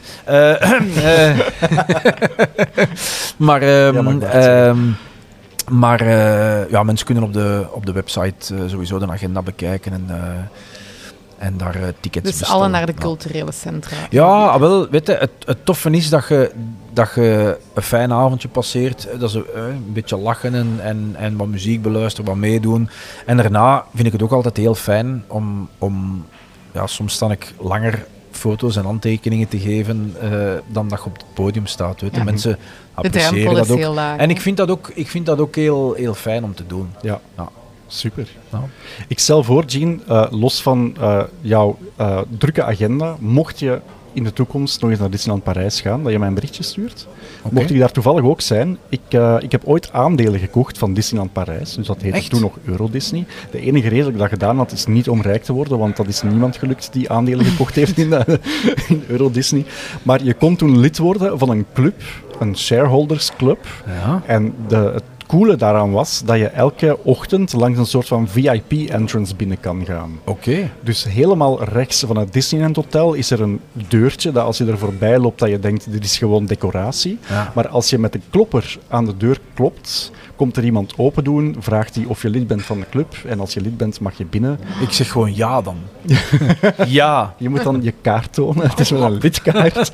Maar mensen kunnen op de website sowieso de agenda bekijken en daar tickets dus bestellen. alle naar de culturele centra. Ja, wel, weet je, het toffe is dat je een fijn avondje passeert, dat ze een beetje lachen en wat muziek beluisteren, wat meedoen. En daarna vind ik het ook altijd heel fijn om soms sta ik langer foto's en handtekeningen te geven dan dat je op het podium staat. Weet je. Mensen appreciëren dat ook. Heel laag, en ik vind dat ook heel, heel fijn om te doen. Ja. Super. Ja. Ik stel voor, Jean, los van jouw drukke agenda, mocht je in de toekomst nog eens naar Disneyland Parijs gaan, dat je mij een berichtje stuurt. Okay. Mocht ik daar toevallig ook zijn, ik heb ooit aandelen gekocht van Disneyland Parijs, dus dat heette toen nog Euro Disney. De enige reden dat ik dat gedaan had, is niet om rijk te worden, want dat is niemand gelukt die aandelen gekocht heeft in Euro Disney. Maar je kon toen lid worden van een club, een shareholders club. Ja. En het coole daaraan was dat je elke ochtend langs een soort van VIP-entrance binnen kan gaan. Oké. Dus helemaal rechts van het Disneyland Hotel is er een deurtje dat als je er voorbij loopt, dat je denkt, dit is gewoon decoratie. Ja. Maar als je met de klopper aan de deur klopt, komt er iemand open doen, vraagt hij of je lid bent van de club. En als je lid bent, mag je binnen. Ik zeg gewoon ja dan. Ja. Je moet dan je kaart tonen. Het is wel een lidkaart.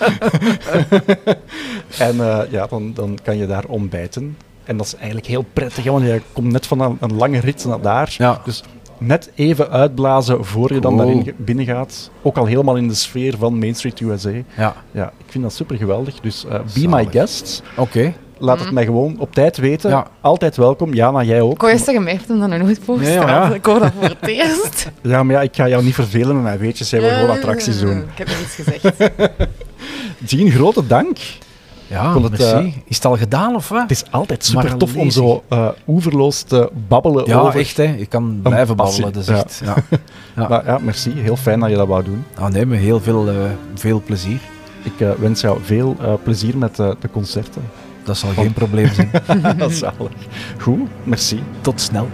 En dan kan je daar ontbijten. En dat is eigenlijk heel prettig, want je komt net van een lange rit naar daar. Ja. Dus net even uitblazen voor je dan daarin binnen gaat. Ook al helemaal in de sfeer van Main Street USA. Ja. Ja, ik vind dat super geweldig. Dus be my guest. Oké. Laat het mij gewoon op tijd weten. Ja. Altijd welkom. Jana, jij ook. Ik wou je zeggen, mij heeft hem dat nog nooit voorgesteld. Nee, ja. Ik hoor dat voor het eerst. Ja, maar ik ga jou niet vervelen met mijn weetjes. Jij wil gewoon attracties doen. Ik heb nog iets gezegd. Jean, grote dank. Ja, merci. Is het al gedaan of wat? Het is altijd super Maar tof om lezen. zo oeverloos te babbelen Ja, over... echt hè. Je kan blijven passie. babbelen. Dat is echt, ja. Maar ja, merci. Heel fijn dat je dat wou doen. Nee, met heel veel plezier. Ik wens jou veel plezier met de concerten. Dat zal geen probleem zijn. Zalig. Goed, merci. Tot snel.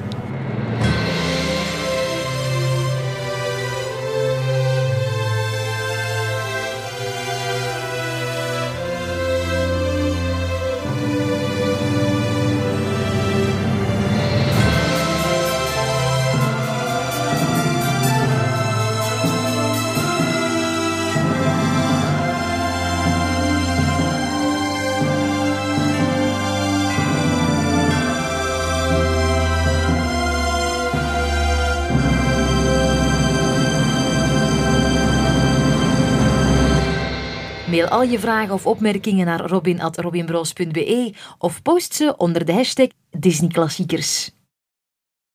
Mail al je vragen of opmerkingen naar robin@robinbros.be of post ze onder de hashtag Disney Klassiekers.